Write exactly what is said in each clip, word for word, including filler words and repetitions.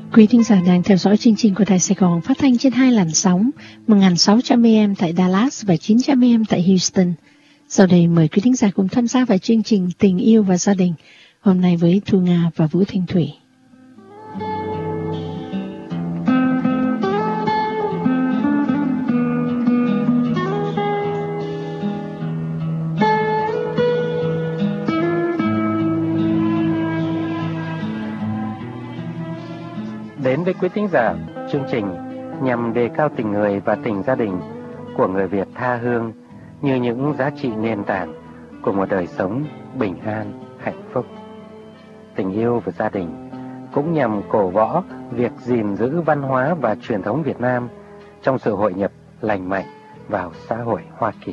Quý thính giả đang theo dõi chương trình của Đài Sài Gòn phát thanh trên hai làn sóng một nghìn sáu trăm A M tại Dallas và chín trăm A M tại Houston. Sau đây mời quý thính giả cùng tham gia vào chương trình Tình yêu và gia đình hôm nay với Thu Nga và Vũ Thanh Thủy. Đến với quý thính giả, chương trình nhằm đề cao tình người và tình gia đình của người Việt tha hương như những giá trị nền tảng của một đời sống bình an, hạnh phúc. Tình yêu và gia đình cũng nhằm cổ võ việc gìn giữ văn hóa và truyền thống Việt Nam trong sự hội nhập lành mạnh vào xã hội Hoa Kỳ.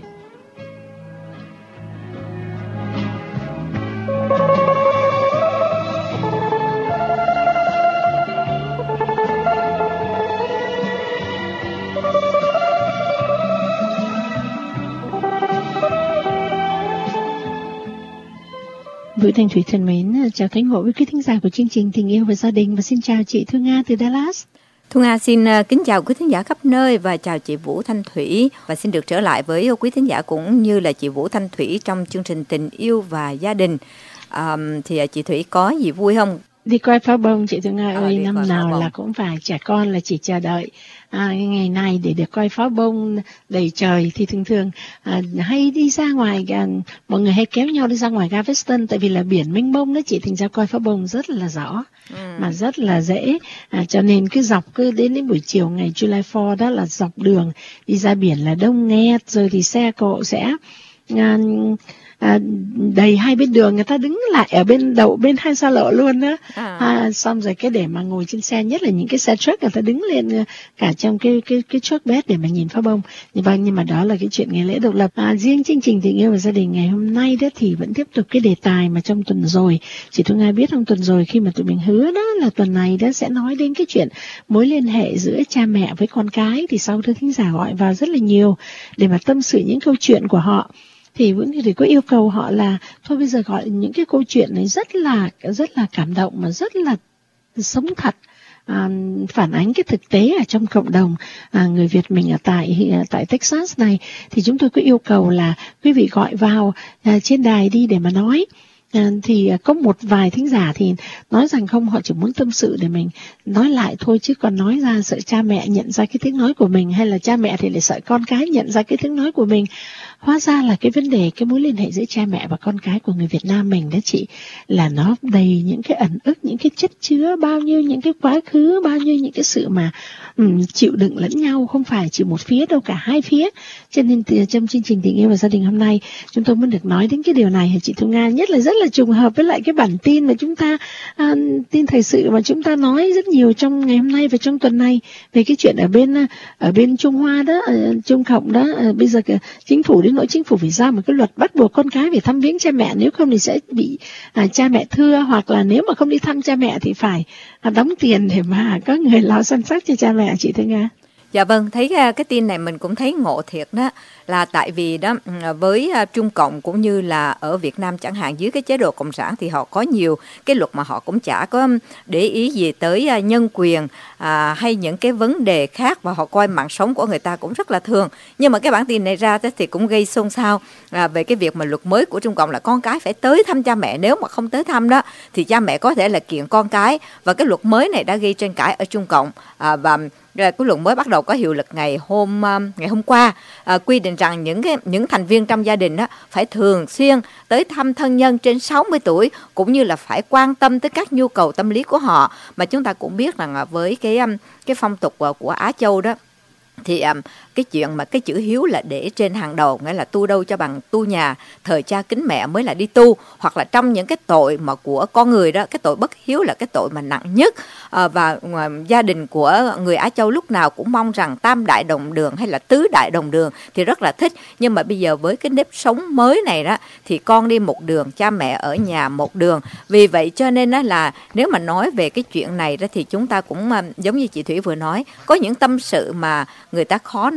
Vũ Thanh Thủy thân mến, chào thánh ngộ với quý thính giả của chương trình Tình yêu và gia đình và xin chào chị Thu Nga từ Dallas. Thu Nga xin kính chào quý thính giả khắp nơi và chào chị Vũ Thanh Thủy và xin được trở lại với quý thính giả cũng như là chị Vũ Thanh Thủy trong chương trình Tình yêu và gia đình. À, thì chị Thủy có gì vui không? Đi coi pháo bông chị Thu Nga à, ơi, năm nào là cũng phải, trẻ con là chỉ chờ đợi à, ngày này để được coi pháo bông đầy trời. Thì thường thường à, hay đi ra ngoài, à, mọi người hay kéo nhau đi ra ngoài Galveston tại vì là biển mênh mông đó chị, thành ra coi pháo bông rất là rõ, ừ. mà rất là dễ, à, cho nên cứ dọc cứ đến đến buổi chiều ngày July fourth đó là dọc đường đi ra biển là đông nghẹt, rồi thì xe cộ sẽ à, À, đầy hai bên đường, người ta đứng lại ở bên đầu bên hai xa lộ luôn đó, à. À, xong rồi cái để mà ngồi trên xe, nhất là những cái xe truck, người ta đứng lên cả trong cái cái cái truck bed để mà nhìn pháo bông. Nhưng vâng, nhưng mà đó là cái chuyện ngày lễ độc lập. À, riêng chương trình Tình yêu và gia đình ngày hôm nay đó thì vẫn tiếp tục cái đề tài mà trong tuần rồi chị Thu Nga biết, trong tuần rồi khi mà tụi mình hứa đó là tuần này đó sẽ nói đến cái chuyện mối liên hệ giữa cha mẹ với con cái, thì sau đó thính giả gọi vào rất là nhiều để mà tâm sự những câu chuyện của họ. Thì Nguyễn Thị Thủy có yêu cầu họ là thôi bây giờ gọi những cái câu chuyện này rất là rất là cảm động mà rất là sống thật, à, phản ánh cái thực tế ở trong cộng đồng à, người Việt mình ở tại tại Texas này. Thì chúng tôi có yêu cầu là quý vị gọi vào à, trên đài đi để mà nói. À, thì có một vài thính giả thì nói rằng không, họ chỉ muốn tâm sự để mình nói lại thôi, chứ còn nói ra sợ cha mẹ nhận ra cái tiếng nói của mình, hay là cha mẹ thì lại sợ con cái nhận ra cái tiếng nói của mình. Hóa ra là cái vấn đề, cái mối liên hệ giữa cha mẹ và con cái của người Việt Nam mình đó chị, là nó đầy những cái ẩn ức, những cái chất chứa, bao nhiêu những cái quá khứ, bao nhiêu những cái sự mà um, chịu đựng lẫn nhau, không phải chỉ một phía đâu, cả hai phía. Cho nên từ, trong chương trình Tình yêu và gia đình hôm nay chúng tôi muốn được nói đến cái điều này chị Thu Nga, nhất là rất là trùng hợp với lại cái bản tin mà chúng ta à, tin thời sự mà chúng ta nói rất nhiều trong ngày hôm nay và trong tuần này về cái chuyện ở bên ở bên Trung Hoa đó, ở Trung Cộng đó, à, bây giờ chính phủ đến nỗi chính phủ phải ra một cái luật bắt buộc con cái phải thăm viếng cha mẹ, nếu không thì sẽ bị à, cha mẹ thưa, hoặc là nếu mà không đi thăm cha mẹ thì phải à, đóng tiền để mà có người lo săn sóc cho cha mẹ chị Thu Nga. Dạ vâng, thấy cái tin này mình cũng thấy ngộ thiệt đó, là tại vì đó với Trung Cộng cũng như là ở Việt Nam chẳng hạn, dưới cái chế độ cộng sản thì họ có nhiều cái luật mà họ cũng chả có để ý gì tới nhân quyền à, hay những cái vấn đề khác, và họ coi mạng sống của người ta cũng rất là thường. Nhưng mà cái bản tin này ra thì cũng gây xôn xao à, về cái việc mà luật mới của Trung Cộng là con cái phải tới thăm cha mẹ, nếu mà không tới thăm đó thì cha mẹ có thể là kiện con cái, và cái luật mới này đã gây tranh cãi ở Trung Cộng à, và cái luật mới bắt đầu có hiệu lực ngày hôm ngày hôm qua, à, quy định rằng những cái những thành viên trong gia đình đó phải thường xuyên tới thăm thân nhân trên sáu mươi tuổi, cũng như là phải quan tâm tới các nhu cầu tâm lý của họ. Mà chúng ta cũng biết rằng với cái cái phong tục của Á Châu đó thì um, cái chuyện mà cái chữ hiếu là để trên hàng đầu, nghĩa là tu đâu cho bằng tu nhà, thờ cha kính mẹ mới là đi tu. Hoặc là trong những cái tội mà của con người đó, cái tội bất hiếu là cái tội mà nặng nhất. à, Và uh, gia đình của người Á Châu lúc nào cũng mong rằng tam đại đồng đường hay là tứ đại đồng đường thì rất là thích. Nhưng mà bây giờ với cái nếp sống mới này đó thì con đi một đường, cha mẹ ở nhà một đường. Vì vậy cho nên đó là nếu mà nói về cái chuyện này đó thì chúng ta cũng uh, giống như chị Thủy vừa nói, có những tâm sự mà người ta khó nói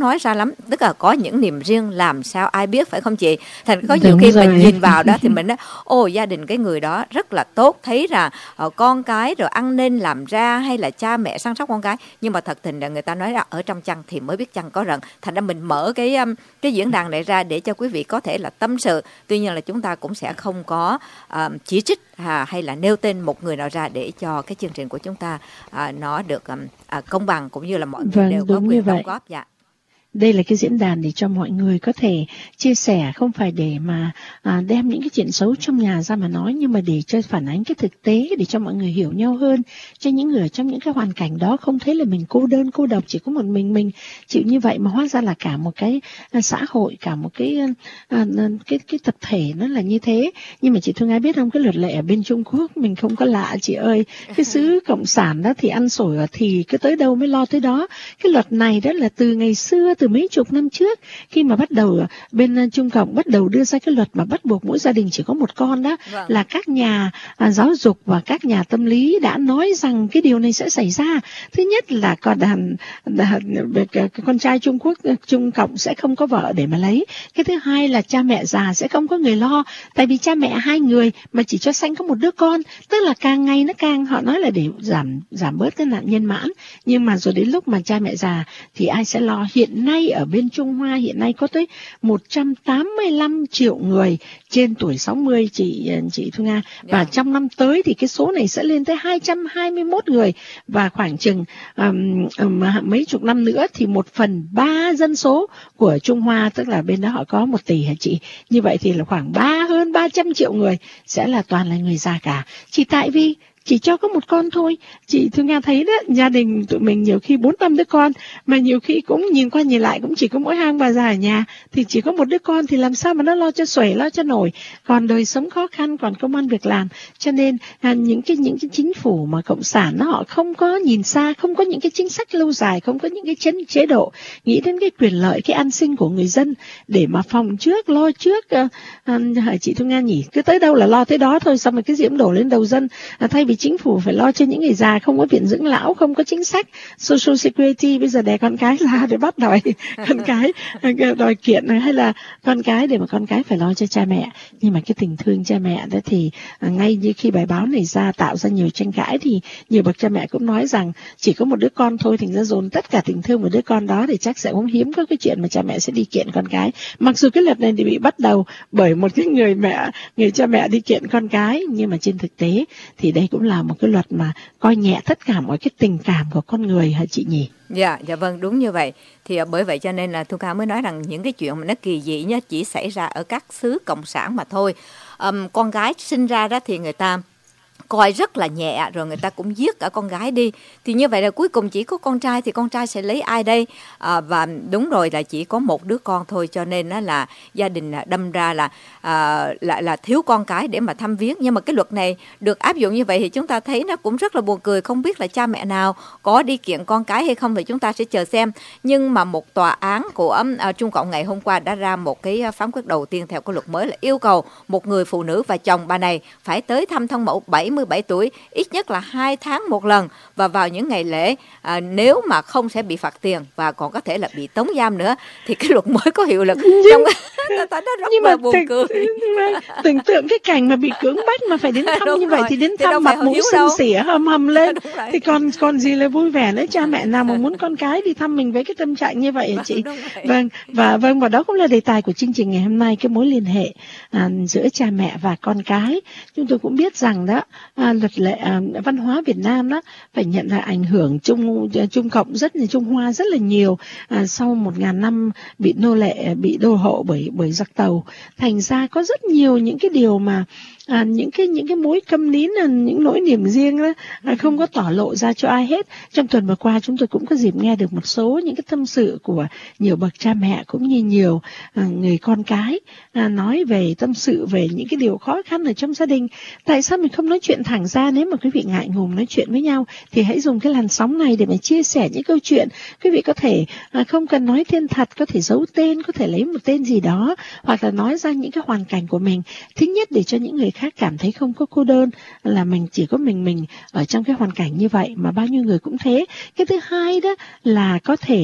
nói ra lắm, tức là có những niềm riêng làm sao ai biết, phải không chị? Thành có nhiều khi mình nhìn vào đó thì mình nói ồ, gia đình cái người đó rất là tốt, thấy là uh, con cái rồi ăn nên làm ra, hay là cha mẹ săn sóc con cái, nhưng mà thật tình là người ta nói là ở trong chăn thì mới biết chăn có rận. Thành ra mình mở cái um, cái diễn đàn này ra để cho quý vị có thể là tâm sự. Tuy nhiên là chúng ta cũng sẽ không có uh, chỉ trích à, hay là nêu tên một người nào ra, để cho cái chương trình của chúng ta à, nó được um, à, công bằng, cũng như là mọi người vâng, đều có quyền đóng góp. Dạ. Đây là cái diễn đàn để cho mọi người có thể chia sẻ, không phải để mà à, đem những cái chuyện xấu trong nhà ra mà nói, nhưng mà để cho phản ánh cái thực tế, để cho mọi người hiểu nhau hơn, cho những người ở trong những cái hoàn cảnh đó không thấy là mình cô đơn cô độc, chỉ có một mình mình chịu như vậy, mà hóa ra là cả một cái à, xã hội, cả một cái à, cái cái tập thể nó là như thế. Nhưng mà chị Thương Ái biết không, cái luật lệ ở bên Trung Quốc mình không có lạ chị ơi. Cái xứ cộng sản đó thì ăn sổi thì cứ tới đâu mới lo tới đó. Cái luật này đó là từ ngày xưa, từ mấy chục năm trước, khi mà bắt đầu bên Trung Cộng bắt đầu đưa ra cái luật mà bắt buộc mỗi gia đình chỉ có một con đó, vâng. là các nhà à, giáo dục và các nhà tâm lý đã nói rằng cái điều này sẽ xảy ra. Thứ nhất là con đàn, đàn con trai Trung Quốc Trung Cộng sẽ không có vợ để mà lấy. Cái thứ hai là cha mẹ già sẽ không có người lo, tại vì cha mẹ hai người mà chỉ cho sanh có một đứa con, tức là càng ngày nó càng, họ nói là để giảm giảm bớt cái nạn nhân mãn. Nhưng mà rồi đến lúc mà cha mẹ già thì ai sẽ lo? Hiện nay ở bên Trung Hoa hiện nay có tới một trăm tám mươi lăm triệu người trên tuổi sáu mươi, chị chị Thu Nga, và yeah. trong năm tới thì cái số này sẽ lên tới hai trăm hai mươi mốt người, và khoảng chừng um, um, mấy chục năm nữa thì một phần ba dân số của Trung Hoa, tức là bên đó họ có một tỷ hả chị, như vậy thì là khoảng ba hơn ba trăm triệu người sẽ là toàn là người già cả, chỉ tại vì chỉ cho có một con thôi. Chị Thương Nga thấy đó, gia đình tụi mình nhiều khi bốn năm đứa con, mà nhiều khi cũng nhìn qua nhìn lại cũng chỉ có mỗi hai ông bà già ở nhà, thì chỉ có một đứa con thì làm sao mà nó lo cho xuể, lo cho nổi, còn đời sống khó khăn, còn công ăn việc làm. Cho nên à, những cái những cái chính phủ mà cộng sản nó họ không có nhìn xa, không có những cái chính sách lâu dài, không có những cái chế, chế độ nghĩ đến cái quyền lợi, cái an sinh của người dân để mà phòng trước, lo trước. À, à, chị Thương Nga nhỉ, cứ tới đâu là lo tới đó thôi, xong rồi cái diễm đổ lên đầu dân. À, thay vì chính phủ phải lo cho những người già, không có viện dưỡng lão, không có chính sách Social Security, bây giờ đẻ con cái ra để bắt đòi con cái đòi kiện, hay là con cái để mà con cái phải lo cho cha mẹ. Nhưng mà cái tình thương cha mẹ đó thì à, ngay như khi bài báo này ra tạo ra nhiều tranh cãi, thì nhiều bậc cha mẹ cũng nói rằng chỉ có một đứa con thôi, thành ra dồn tất cả tình thương vào đứa con đó, thì chắc sẽ không hiếm có cái chuyện mà cha mẹ sẽ đi kiện con cái. Mặc dù cái luật này thì bị bắt đầu bởi một cái người mẹ, người cha mẹ đi kiện con cái, nhưng mà trên thực tế thì đây cũng là một cái luật mà coi nhẹ tất cả mọi cái tình cảm của con người hả chị nhỉ? Dạ, dạ vâng, đúng như vậy. Thì bởi vậy cho nên là Thu Ca mới nói rằng những cái chuyện mà nó kỳ dị nhá, chỉ xảy ra ở các xứ cộng sản mà thôi. Um, con gái sinh ra đó thì người ta coi rất là nhẹ, rồi người ta cũng giết cả con gái đi. Thì như vậy là cuối cùng chỉ có con trai, thì con trai sẽ lấy ai đây? À, và đúng rồi, là chỉ có một đứa con thôi, cho nên đó là gia đình đâm ra là, à, là là thiếu con cái để mà thăm viếng. Nhưng mà cái luật này được áp dụng như vậy thì chúng ta thấy nó cũng rất là buồn cười. Không biết là cha mẹ nào có đi kiện con cái hay không thì chúng ta sẽ chờ xem. Nhưng mà một tòa án của uh, Trung Cộng ngày hôm qua đã ra một cái phán quyết đầu tiên theo cái luật mới, là yêu cầu một người phụ nữ và chồng bà này phải tới thăm thân mẫu bảy mươi bảy tuổi ít nhất là hai tháng một lần, và vào những ngày lễ, à, nếu mà không sẽ bị phạt tiền và còn có thể là bị tống giam nữa. Thì cái luật mới có hiệu lực. Trong ta nó rất nhưng là mà buồn tưởng, cười. tưởng tượng cái cảnh mà bị cưỡng bách mà phải đến thăm như rồi. vậy thì đến Thì thăm mặt mũi xinh xỉa hầm hầm lên, thì còn còn gì là vui vẻ nữa. Cha mẹ nào mà muốn con cái đi thăm mình với cái tâm trạng như vậy hả chị? Vâng, và vâng, và đó cũng là đề tài của chương trình ngày hôm nay, cái mối liên hệ à, giữa cha mẹ và con cái. Chúng tôi cũng biết rằng đó, à, luật lệ à, văn hóa Việt Nam đó phải nhận là ảnh hưởng Trung Trung Cộng rất là Trung Hoa rất là nhiều, à, sau một ngàn năm bị nô lệ, bị đô hộ bởi bởi giặc Tàu, thành ra có rất nhiều những cái điều mà à, những cái những cái mối câm nín, là những nỗi niềm riêng đó, à, không có tỏ lộ ra cho ai hết. Trong tuần vừa qua chúng tôi cũng có dịp nghe được một số những cái tâm sự của nhiều bậc cha mẹ cũng như nhiều à, người con cái à, nói về tâm sự về những cái điều khó khăn ở trong gia đình. Tại sao mình không nói chuyện thẳng ra? Nếu mà quý vị ngại ngùng nói chuyện với nhau thì hãy dùng cái làn sóng này để mà chia sẻ những câu chuyện. Quý vị có thể à, không cần nói tên thật, có thể giấu tên, có thể lấy một tên gì đó, hoặc là nói ra những cái hoàn cảnh của mình. Thứ nhất, để cho những người khác cảm thấy không có cô đơn, là mình chỉ có mình mình ở trong cái hoàn cảnh như vậy mà bao nhiêu người cũng thế. Cái thứ hai đó là có thể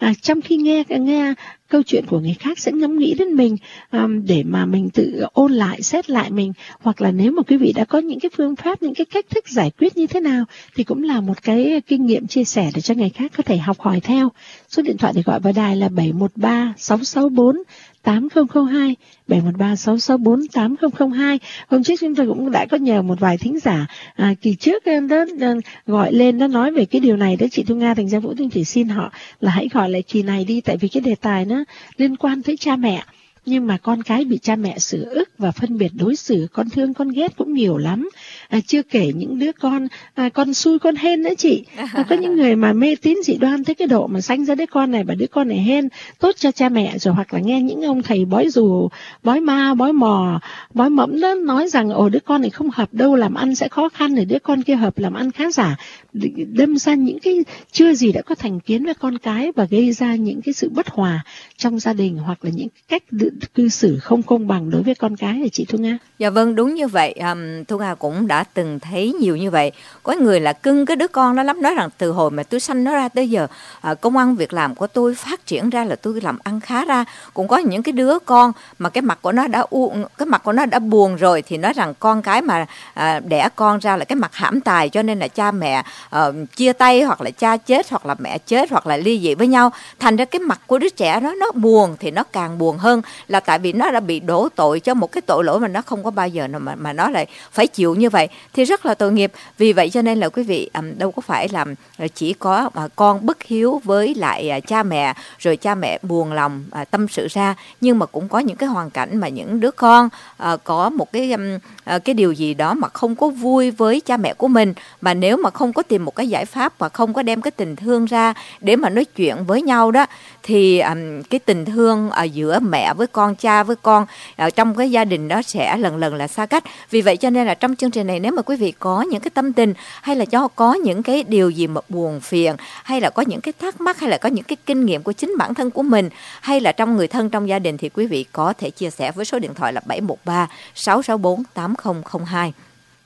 À, trong khi nghe nghe câu chuyện của người khác sẽ ngẫm nghĩ đến mình, um, để mà mình tự ôn lại, xét lại mình, hoặc là nếu mà quý vị đã có những cái phương pháp, những cái cách thức giải quyết như thế nào thì cũng là một cái kinh nghiệm chia sẻ để cho người khác có thể học hỏi theo. Số điện thoại để gọi vào đài là bảy một ba sáu sáu bốn tám không không hai, bảy một ba sáu sáu bốn tám không không hai. Hôm trước chúng tôi cũng đã có nhờ một vài thính giả à, kỳ trước đó, đó gọi lên đó nói về cái điều này đó chị Thu Nga, thành ra Vũ Tinh chỉ xin họ là hãy gọi lại kỳ này đi, tại vì cái đề tài nó liên quan tới cha mẹ. Nhưng mà con cái bị cha mẹ xử ức và phân biệt đối xử, con thương con ghét cũng nhiều lắm. À, chưa kể những đứa con à, con xui con hên nữa chị. À, có những người mà mê tín dị đoan tới cái độ mà sanh ra đứa con này và đứa con này hên, tốt cho cha mẹ, rồi hoặc là nghe những ông thầy bói dù, bói ma, bói mò, bói mẫm đó nói rằng ồ đứa con này không hợp đâu, làm ăn sẽ khó khăn, rồi đứa con kia hợp làm ăn khá giả, đâm ra những cái chưa gì đã có thành kiến với con cái và gây ra những cái sự bất hòa trong gia đình, hoặc là những cách cư xử không công bằng đối với con cái. Là chị Thu Nga. Dạ vâng, đúng như vậy. um, Thu Nga cũng đã từng thấy nhiều như vậy. Có người là cưng cái đứa con đó lắm, nói rằng từ hồi mà tôi sanh nó ra tới giờ, à, công ăn việc làm của tôi phát triển ra là tôi làm ăn khá ra. Cũng có những cái đứa con mà cái mặt của nó đã u, cái mặt của nó đã buồn rồi thì nói rằng con cái mà à, đẻ con ra là cái mặt hãm tài, cho nên là cha mẹ à, chia tay, hoặc là cha chết, hoặc là mẹ chết, hoặc là ly dị với nhau. Thành ra cái mặt của đứa trẻ đó nó buồn thì nó càng buồn hơn, là tại vì nó đã bị đổ tội cho một cái tội lỗi mà nó không có bao giờ mà, mà nó lại phải chịu như vậy, thì rất là tội nghiệp. Vì vậy cho nên là quý vị um, đâu có phải là chỉ có uh, con bất hiếu với lại uh, cha mẹ rồi cha mẹ buồn lòng uh, tâm sự ra, nhưng mà cũng có những cái hoàn cảnh mà những đứa con uh, có một cái um, uh, cái điều gì đó mà không có vui với cha mẹ của mình, mà nếu mà không có tìm một cái giải pháp và không có đem cái tình thương ra để mà nói chuyện với nhau đó, thì um, cái tình thương uh, giữa mẹ với con, cha với con ở trong cái gia đình đó sẽ lần lần là xa cách. Vì vậy cho nên là trong chương trình này, nếu mà quý vị có những cái tâm tình, hay là cho có những cái điều gì mà buồn phiền, hay là có những cái thắc mắc, hay là có những cái kinh nghiệm của chính bản thân của mình, hay là trong người thân trong gia đình, thì quý vị có thể chia sẻ với số điện thoại là bảy một ba sáu sáu bốn tám không không hai.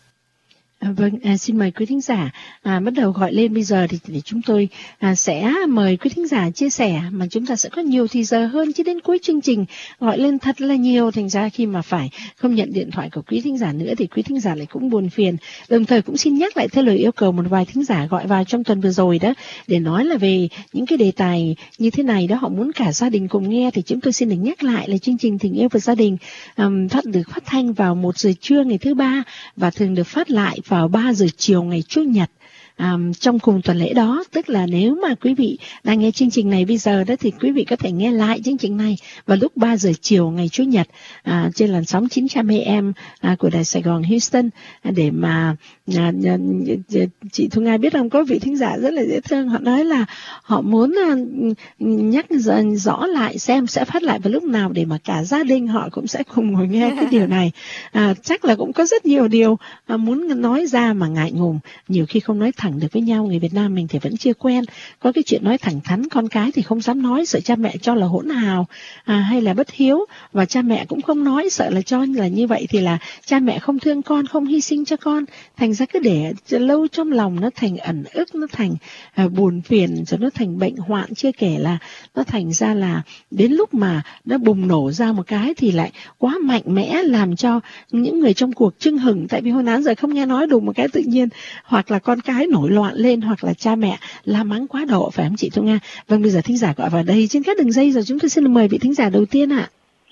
À, vâng, à, xin mời quý thính giả à, bắt đầu gọi lên bây giờ thì để chúng tôi à, sẽ mời quý thính giả chia sẻ, mà chúng ta sẽ có nhiều thì giờ hơn, chứ đến cuối chương trình gọi lên thật là nhiều, thành ra khi mà phải không nhận điện thoại của quý thính giả nữa thì quý thính giả lại cũng buồn phiền. Đồng thời cũng xin nhắc lại theo lời yêu cầu một vài thính giả gọi vào trong tuần vừa rồi đó, để nói là về những cái đề tài như thế này đó, họ muốn cả gia đình cùng nghe, thì chúng tôi xin được nhắc lại là chương trình Tình Yêu Và Gia Đình um, phát được phát thanh vào một giờ trưa ngày thứ ba và thường được phát lại vào ba giờ chiều ngày Chủ nhật. À, trong cùng tuần lễ đó, tức là nếu mà quý vị đang nghe chương trình này bây giờ đó thì quý vị có thể nghe lại chương trình này vào lúc ba giờ chiều ngày Chủ nhật à, trên làn sóng chín trăm a em à, của Đài Sài Gòn Houston, à, để mà à, à, chị Thu Nga biết không, có vị thính giả rất là dễ thương, họ nói là họ muốn à, nhắc rõ lại xem sẽ phát lại vào lúc nào để mà cả gia đình họ cũng sẽ cùng ngồi nghe cái điều này. À, chắc là cũng có rất nhiều điều à, muốn nói ra mà ngại ngùng, nhiều khi không nói thẳng được với nhau. Người Việt Nam mình thì vẫn chưa quen có cái chuyện nói thẳng thắn, con cái thì không dám nói, sợ cha mẹ cho là hỗn hào à, hay là bất hiếu, và cha mẹ cũng không nói, sợ là cho là như vậy thì là cha mẹ không thương con, không hy sinh cho con, thành ra cứ để lâu trong lòng, nó thành ẩn ức, nó thành à, buồn phiền, rồi nó thành bệnh hoạn, chưa kể là nó thành ra là đến lúc mà nó bùng nổ ra một cái thì lại quá mạnh mẽ, làm cho những người trong cuộc chưng hửng, tại vì hồi nãy giờ không nghe nói, đùng một cái tự nhiên hoặc là con cái nổi loạn lên, hoặc là cha mẹ la mắng quá độ, phải không chị Thu Nga? Vâng, bây giờ thính giả gọi vào đây trên các đường dây rồi, chúng tôi xin mời vị thính giả đầu tiên ạ.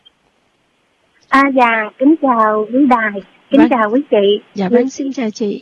À. à dạ, kính chào quý đài, kính vâng. chào quý chị. Dạ vâng, xin chào chị.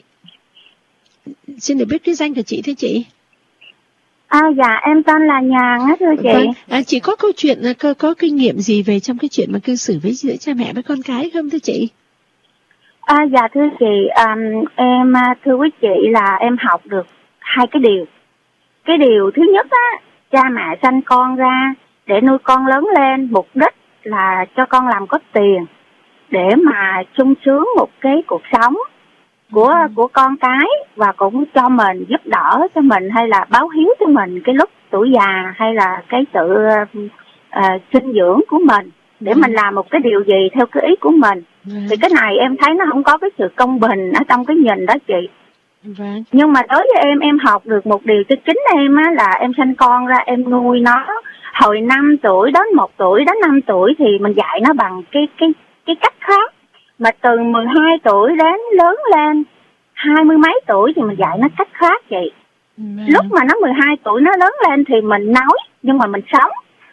Xin được biết cái danh của chị thưa chị? À dạ, em tên là Nhàn á thưa chị. Vâng. À, chị có câu chuyện, có, có kinh nghiệm gì về trong cái chuyện mà cư xử với giữa cha mẹ với con cái không thưa chị? À, dạ thưa chị, um, em thưa quý chị là em học được hai cái điều. Cái điều thứ nhất á, cha mẹ sanh con ra để nuôi con lớn lên, mục đích là cho con làm có tiền để mà sung sướng một cái cuộc sống của ừ. của con cái, và cũng cho mình, giúp đỡ cho mình, hay là báo hiếu cho mình cái lúc tuổi già, hay là cái sự uh, sinh dưỡng của mình, để ừ. mình làm một cái điều gì theo cái ý của mình. Ừ. Thì cái này em thấy nó không có cái sự công bình ở trong cái nhìn đó chị. Vâng. Nhưng mà đối với em em học được một điều cho chính em á, là em sanh con ra em nuôi nó hồi năm tuổi đến một tuổi đến năm tuổi thì mình dạy nó bằng cái cái cái cách khác, mà từ mười hai tuổi đến lớn lên hai mươi mấy tuổi thì mình dạy nó cách khác vậy. Vâng. Lúc mà nó mười hai tuổi nó lớn lên thì mình nói nhưng mà mình sống,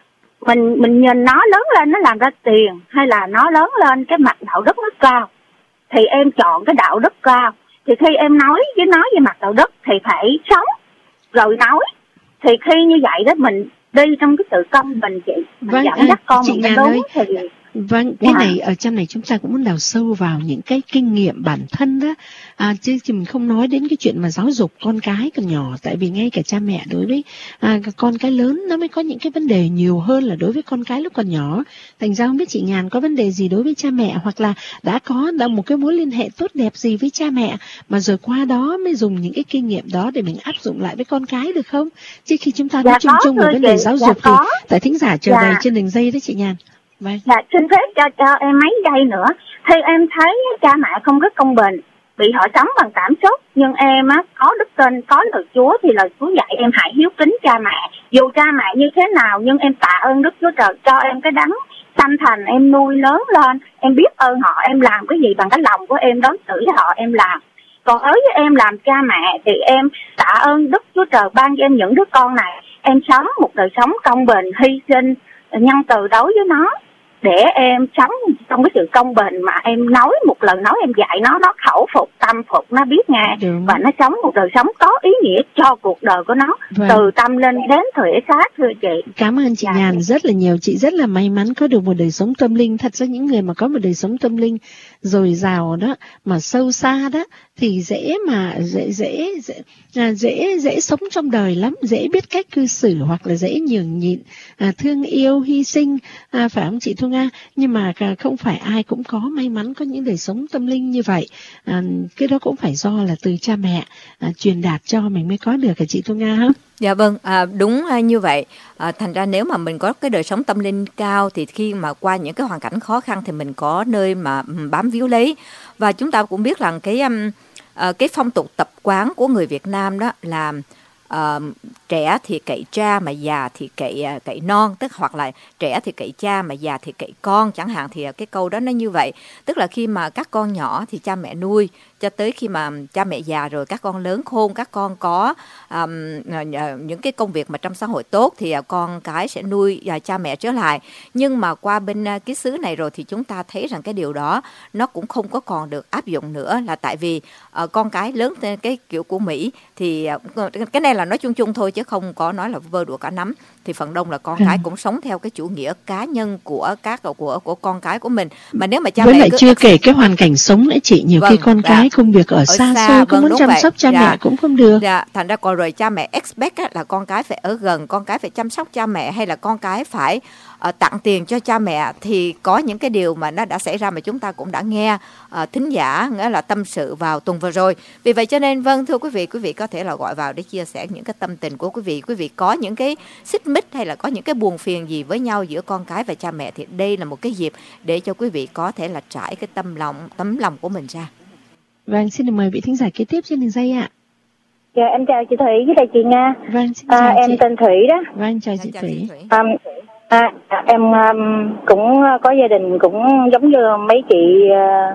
mình mình nhìn nó lớn lên nó làm ra tiền, hay là nó lớn lên cái mặt đạo đức nó cao thì em chọn cái đạo đức cao. Thì khi em nói với nó về mặt đạo đức thì phải sống rồi nói. Thì khi như vậy đó mình đi trong cái sự công bình chị, mình Vâng, dẫn dắt con chị mình Ngàn đúng ơi. thì Vâng, cái dạ. này ở trong này chúng ta cũng muốn đào sâu vào những cái kinh nghiệm bản thân đó, à, chứ mình không nói đến cái chuyện mà giáo dục con cái còn nhỏ, tại vì ngay cả cha mẹ đối với à, con cái lớn nó mới có những cái vấn đề nhiều hơn là đối với con cái lúc còn nhỏ. Thành ra không biết chị Ngàn có vấn đề gì đối với cha mẹ, hoặc là đã có đã một cái mối liên hệ tốt đẹp gì với cha mẹ mà rồi qua đó mới dùng những cái kinh nghiệm đó để mình áp dụng lại với con cái được không? Chứ khi chúng ta Dạ nói chung có, chung về thưa vấn đề chị, giáo dạ dục thì có. tại thính giả chờ Dạ. đầy trên đường dây đó chị Ngàn. Vâng. Dạ, xin phép cho cho em mấy giây nữa. Thì em thấy cha mẹ không rất công bình, bị họ sống bằng cảm xúc. Nhưng em á có đức tin, có lời Chúa thì lời Chúa dạy em hãy hiếu kính cha mẹ. Dù cha mẹ như thế nào nhưng em tạ ơn Đức Chúa Trời cho em cái đấng sanh thành em nuôi lớn lên. Em biết ơn họ, em làm cái gì bằng cái lòng của em đối xử với họ em làm. Còn đối với em làm cha mẹ thì em tạ ơn Đức Chúa Trời ban cho em những đứa con này. Em sống một đời sống công bình, hy sinh, nhân từ đối với nó, để em sống trong cái sự công bình mà em nói một lần nói em dạy nó, nó khẩu phục, tâm phục, nó biết nghe. Đúng. Và nó sống một đời sống có ý nghĩa cho cuộc đời của nó. Vâng. Từ tâm linh đến thể xác thưa chị. Cảm ơn chị dạ. Ngàn rất là nhiều. Chị rất là may mắn có được một đời sống tâm linh. Thật ra những người mà có một đời sống tâm linh dồi dào đó, mà sâu xa đó, thì dễ mà dễ dễ dễ à, dễ dễ sống trong đời lắm, dễ biết cách cư xử, hoặc là dễ nhường nhịn, à, thương yêu, hy sinh, à, phải không chị Thu Nga? Nhưng mà không phải ai cũng có may mắn có những đời sống tâm linh như vậy. À, cái đó cũng phải do là từ cha mẹ à, truyền đạt cho mình mới có được, cả chị Thu Nga không? Dạ vâng, à, đúng như vậy. À, thành ra nếu mà mình có cái đời sống tâm linh cao thì khi mà qua những cái hoàn cảnh khó khăn thì mình có nơi mà bám víu lấy. Và chúng ta cũng biết rằng cái um, uh, cái phong tục tập quán của người Việt Nam đó là uh, trẻ thì cậy cha mà già thì cậy uh, cậy non, tức hoặc là trẻ thì cậy cha mà già thì cậy con chẳng hạn, thì cái câu đó nó như vậy. Tức là khi mà các con nhỏ thì cha mẹ nuôi, cho tới khi mà cha mẹ già rồi các con lớn khôn, các con có um, những cái công việc mà trong xã hội tốt thì con cái sẽ nuôi uh, cha mẹ trở lại. Nhưng mà qua bên uh, cái xứ này rồi thì chúng ta thấy rằng cái điều đó nó cũng không có còn được áp dụng nữa, là tại vì uh, con cái lớn cái kiểu của Mỹ thì uh, cái này là nói chung chung thôi chứ không có nói là vơ đũa cả nắm, thì phần đông là con cái cũng sống theo cái chủ nghĩa cá nhân của các của của con cái của mình. Mà nếu mà cha với mẹ lại cứ... chưa kể cái hoàn cảnh sống nữa chị, nhiều vâng, khi con dạ. cái công việc ở, ở xa xôi cũng muốn chăm vậy. sóc cha dạ. mẹ cũng không được. Dạ, thành ra còn rồi cha mẹ expect á, là con cái phải ở gần, con cái phải chăm sóc cha mẹ, hay là con cái phải uh, tặng tiền cho cha mẹ, thì có những cái điều mà nó đã xảy ra mà chúng ta cũng đã nghe uh, thính giả nghĩa là tâm sự vào tuần vừa rồi. Vì vậy cho nên vâng thưa quý vị, quý vị có thể là gọi vào để chia sẻ những cái tâm tình của quý vị. Quý vị có những cái xích mích hay là có những cái buồn phiền gì với nhau giữa con cái và cha mẹ thì đây là một cái dịp để cho quý vị có thể là trải cái tâm lòng tấm lòng của mình ra. Vâng, xin được mời vị thính giả kế tiếp trên đường dây ạ. Dạ, em chào chị Thủy với lại chị Nga. Vâng, xin chào à, chị. Em tên Thủy đó. Vâng, chào chị chào Thủy. Thủy. À, à, em um, cũng có gia đình cũng giống như mấy chị, uh,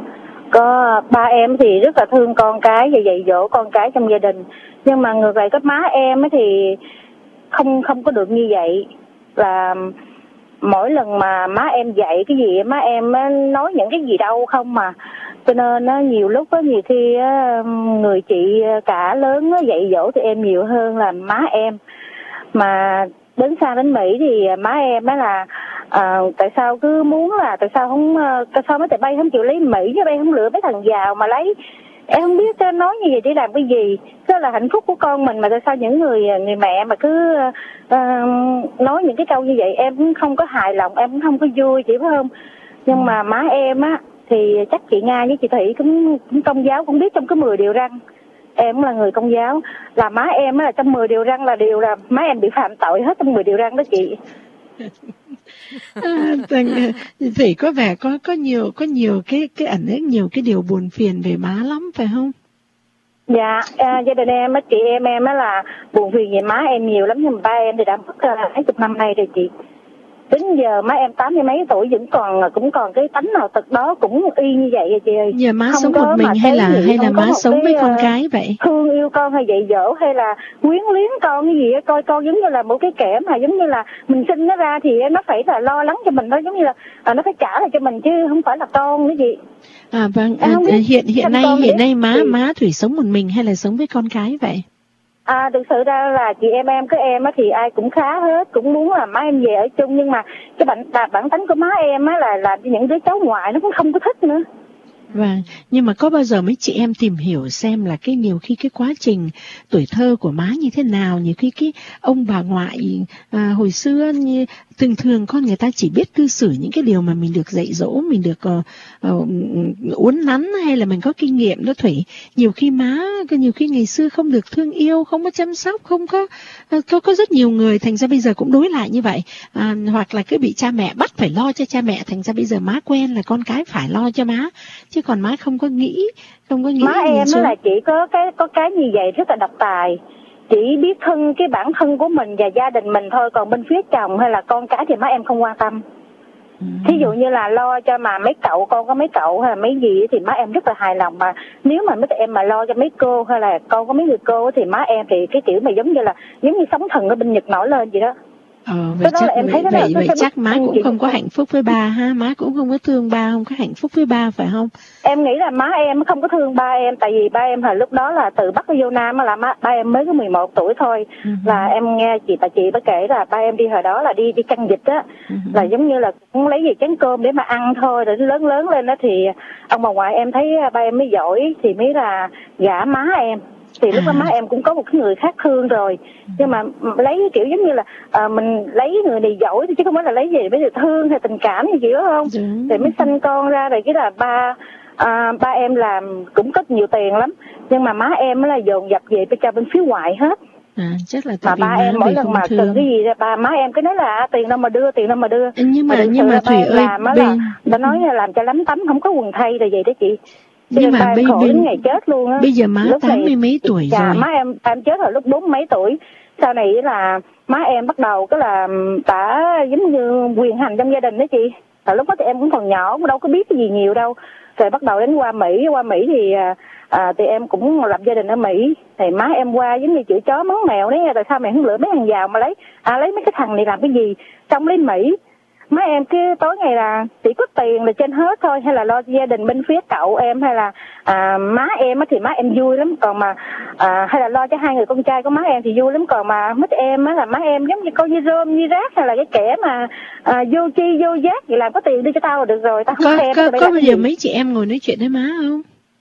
có ba em thì rất là thương con cái và dạy dỗ con cái trong gia đình. Nhưng mà ngược lại các má em ấy thì không không có được như vậy. Là mỗi lần mà má em dạy cái gì má em nói những cái gì đâu không mà. Cho nên nó nhiều lúc có nhiều khi người chị cả lớn dạy dỗ thì em nhiều hơn là má em. Mà đến sang đến Mỹ thì má em á là à, tại sao cứ muốn là tại sao không tại sao mấy tụi bay không chịu lấy Mỹ chứ bay không lựa mấy thằng giàu mà lấy. Em không biết nói như vậy để làm cái gì. Đó là hạnh phúc của con mình mà tại sao những người người mẹ mà cứ uh, nói những cái câu như vậy em cũng không có hài lòng, em cũng không có vui chị phải không? Nhưng mà má em á thì chắc chị Nga với chị Thủy cũng, cũng công giáo cũng biết trong cái mười điều răn. Em cũng là người công giáo, là má em á là trong mười điều răn là điều là má em bị phạm tội hết trong mười điều răn đó chị. À, Thủy có vẻ có có nhiều có nhiều cái cái ẩn ấy nhiều cái điều buồn phiền về má lắm phải không? Dạ, à, gia đình em á, chị em em á là buồn phiền về má em nhiều lắm, nhưng mà ba em thì đã mất uh, hai chục năm nay rồi chị. Đến giờ má em tám mươi mấy tuổi vẫn còn cũng còn cái tánh nào tật đó cũng y như vậy rồi chị ơi. Giờ má sống một mình hay là hay là má sống với con cái vậy? Thương yêu con hay dạy dỗ hay là quyến luyến con cái gì á, coi con giống như là một cái kẻ mà giống như là mình sinh nó ra thì nó phải là lo lắng cho mình đó, giống như là à, nó phải trả lại cho mình chứ không phải là con nữa gì. À vâng, à, hiện hiện nay hiện nay má má Thủy sống một mình hay là sống với con cái vậy? À, thực sự ra là chị em em cái em á thì ai cũng khá hết, cũng muốn là má em về ở chung, nhưng mà cái bản bản tính của má em á là làm cho những đứa cháu ngoại nó cũng không có thích nữa. Vâng, nhưng mà có bao giờ mấy chị em tìm hiểu xem là cái nhiều khi cái quá trình tuổi thơ của má như thế nào, nhiều khi cái ông bà ngoại à, hồi xưa như thường thường con người ta chỉ biết cư xử những cái điều mà mình được dạy dỗ, mình được uh, uh, uốn nắn hay là mình có kinh nghiệm đó Thủy. Nhiều khi má, nhiều khi ngày xưa không được thương yêu, không có chăm sóc, không có uh, có có rất nhiều người, thành ra bây giờ cũng đối lại như vậy. À, hoặc là cứ bị cha mẹ bắt phải lo cho cha mẹ, thành ra bây giờ má quen là con cái phải lo cho má, chứ còn má không có nghĩ, không có nghĩ. Má em nó là chỉ có cái có cái như vậy, rất là độc tài, chỉ biết thân cái bản thân của mình và gia đình mình thôi, còn bên phía chồng hay là con cái thì má em không quan tâm. Ừ. Thí dụ như là lo cho mà mấy cậu, con có mấy cậu hay là mấy gì thì má em rất là hài lòng, mà nếu mà mấy em mà lo cho mấy cô hay là con có mấy người cô thì má em thì cái kiểu mà giống như là giống như sóng thần ở bên Nhật nổi lên vậy đó. Ờ, vậy chắc, em thấy vậy, vậy, vậy chắc má cũng không có hạnh phúc với ba ha, má cũng không có thương ba, không có hạnh phúc với ba phải không? Em nghĩ là má em không có thương ba em, tại vì ba em hồi lúc đó là từ Bắc vô Nam là má, ba em mới có mười một tuổi thôi. Uh-huh. Là em nghe chị bà chị bà kể là ba em đi hồi đó là đi đi căn dịch á, uh-huh. là giống như là cũng lấy gì chén cơm để mà ăn thôi, rồi lớn lớn lên đó thì ông bà ngoại em thấy ba em mới giỏi thì mới là gả má em. Thì lúc đó má em cũng có một cái người khác thương rồi, nhưng mà lấy kiểu giống như là à, mình lấy người này giỏi chứ không phải là lấy gì mới được thương hay tình cảm gì đó không. Ừ. Thì mới sanh con ra rồi cái là ba à, ba em làm cũng có nhiều tiền lắm, nhưng mà má em là dồn dập về cho bên phía ngoại hết. À, chắc là mà ba em mỗi lần mà cần cái gì ra ba má em cứ nói là tiền đâu mà đưa, tiền đâu mà đưa. Nhưng mà, mà nhưng mà Thủy ơi, làm bên... là ta nói là làm cho lắm tấm không có quần thay rồi vậy đó chị. Nhưng mà bây, bây, ngày chết luôn á. Bây giờ má tám mươi mấy tuổi dạ, rồi. Má em em chết hồi lúc bốn mấy tuổi. Sau này là má em bắt đầu cái là đã giống như quyền hành trong gia đình đó chị. Tại lúc đó thì em cũng còn nhỏ, cũng đâu có biết cái gì nhiều đâu. Rồi bắt đầu đến qua Mỹ, qua Mỹ thì à, thì em cũng lập gia đình ở Mỹ. Thì má em qua giống như chửi chó mắng mèo đấy, tại sao mày không lựa mấy thằng giàu mà lấy à lấy mấy cái thằng này làm cái gì? Xong lấy Mỹ. Má em cứ tối ngày là chỉ có tiền là trên hết thôi, hay là lo cho gia đình bên phía cậu em hay là à, má em thì má em vui lắm, còn mà à, hay là lo cho hai người con trai của má em thì vui lắm, còn mà mất em á là má em giống như coi như rơm như rác, hay là cái kẻ mà à, vô chi vô giác vậy, làm có tiền đưa cho tao là được rồi, tao không có, thèm. Có, có bao giờ mấy chị em ngồi nói chuyện với má không?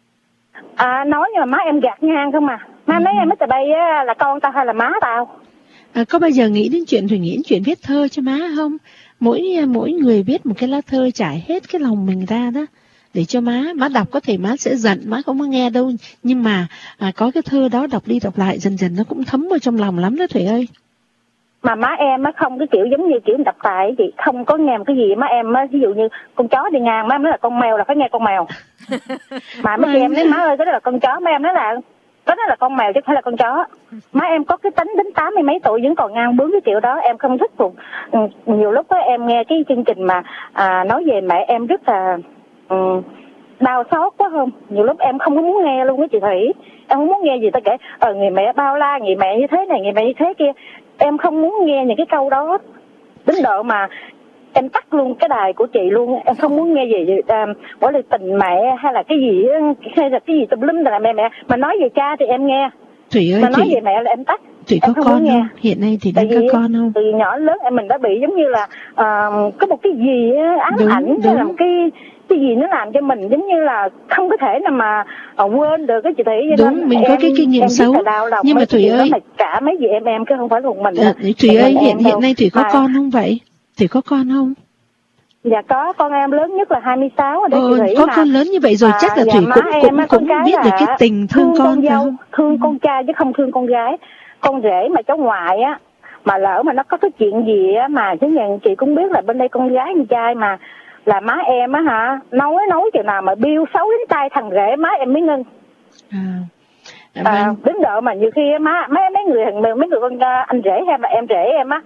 À, nói nhưng mà má em gạt ngang không mà má ừ. Mấy em Mr. Bay á là con tao hay là má tao. À, có bao giờ nghĩ đến chuyện Thủy nghĩ đến chuyện viết thơ cho má không? Mỗi mỗi người viết một cái lá thơ trải hết cái lòng mình ra đó để cho má, má đọc có thể má sẽ giận, má không có nghe đâu, nhưng mà à, có cái thơ đó đọc đi đọc lại dần dần nó cũng thấm vào trong lòng lắm đó Thủy ơi. Mà má em á không cái kiểu giống như kiểu đập tài chị, không có nghe một cái gì má em á, ví dụ như con chó đi ngang má em nói là con mèo là phải nghe con mèo. Mà mấy chị em nói má ơi cái đó là con chó, má em nói là đó là con mèo chứ không phải là con chó. Má em có cái tính đến tám mươi mấy tuổi vẫn còn ngang bướng cái kiểu đó, em không thích thuộc. Ừ, nhiều lúc á em nghe cái chương trình mà à, nói về mẹ em rất là um, đau xót quá không. Nhiều lúc em không có muốn nghe luôn á chị Thủy. Em không muốn nghe gì ta kể ờ người mẹ bao la, người mẹ như thế này, người mẹ như thế kia. Em không muốn nghe những cái câu đó. Đến độ mà em tắt luôn cái đài của chị luôn, em không muốn nghe gì à, gọi là tình mẹ hay là cái gì hay là cái gì tùm lum là mẹ mẹ mà nói về cha thì em nghe. Thủy ơi, mà nói Thủy... về mẹ là em tắt. Thủy có con không? Nghe. Hiện nay thì đang có con không? Từ nhỏ lớn em mình đã bị giống như là uh, có một cái gì ám đúng, ảnh đúng. Hay là một cái cái gì nó làm cho mình giống như là không có thể nào mà uh, quên được cái chị Thủy. Đúng, mình em, có cái kinh nghiệm xấu. Nhưng mà Thủy ơi, mà cả mấy chị em em cứ không phải một mình. À, Thủy ơi, hiện hiện nay Thủy có mà... con không vậy? Thủy có con không? Dạ có, con em lớn nhất là hai mươi sáu rồi đấy chị Thủy. Có mà. Con lớn như vậy rồi à, chắc là dạ, Thủy cũng cũng, cũng biết được cái tình thương, thương con, con dâu, không? Thương ừ. con trai chứ không thương con gái. Con rể mà cháu ngoại á, mà lỡ mà nó có cái chuyện gì á mà chứ nhận chị cũng biết là bên đây con gái con trai mà là má em á hả, nói nói chừng nào mà biêu xấu đến tay thằng rể má em mới ngưng. À. À, đến độ mà nhiều khi má mấy mấy người mấy người con anh rể hay là em rể em á,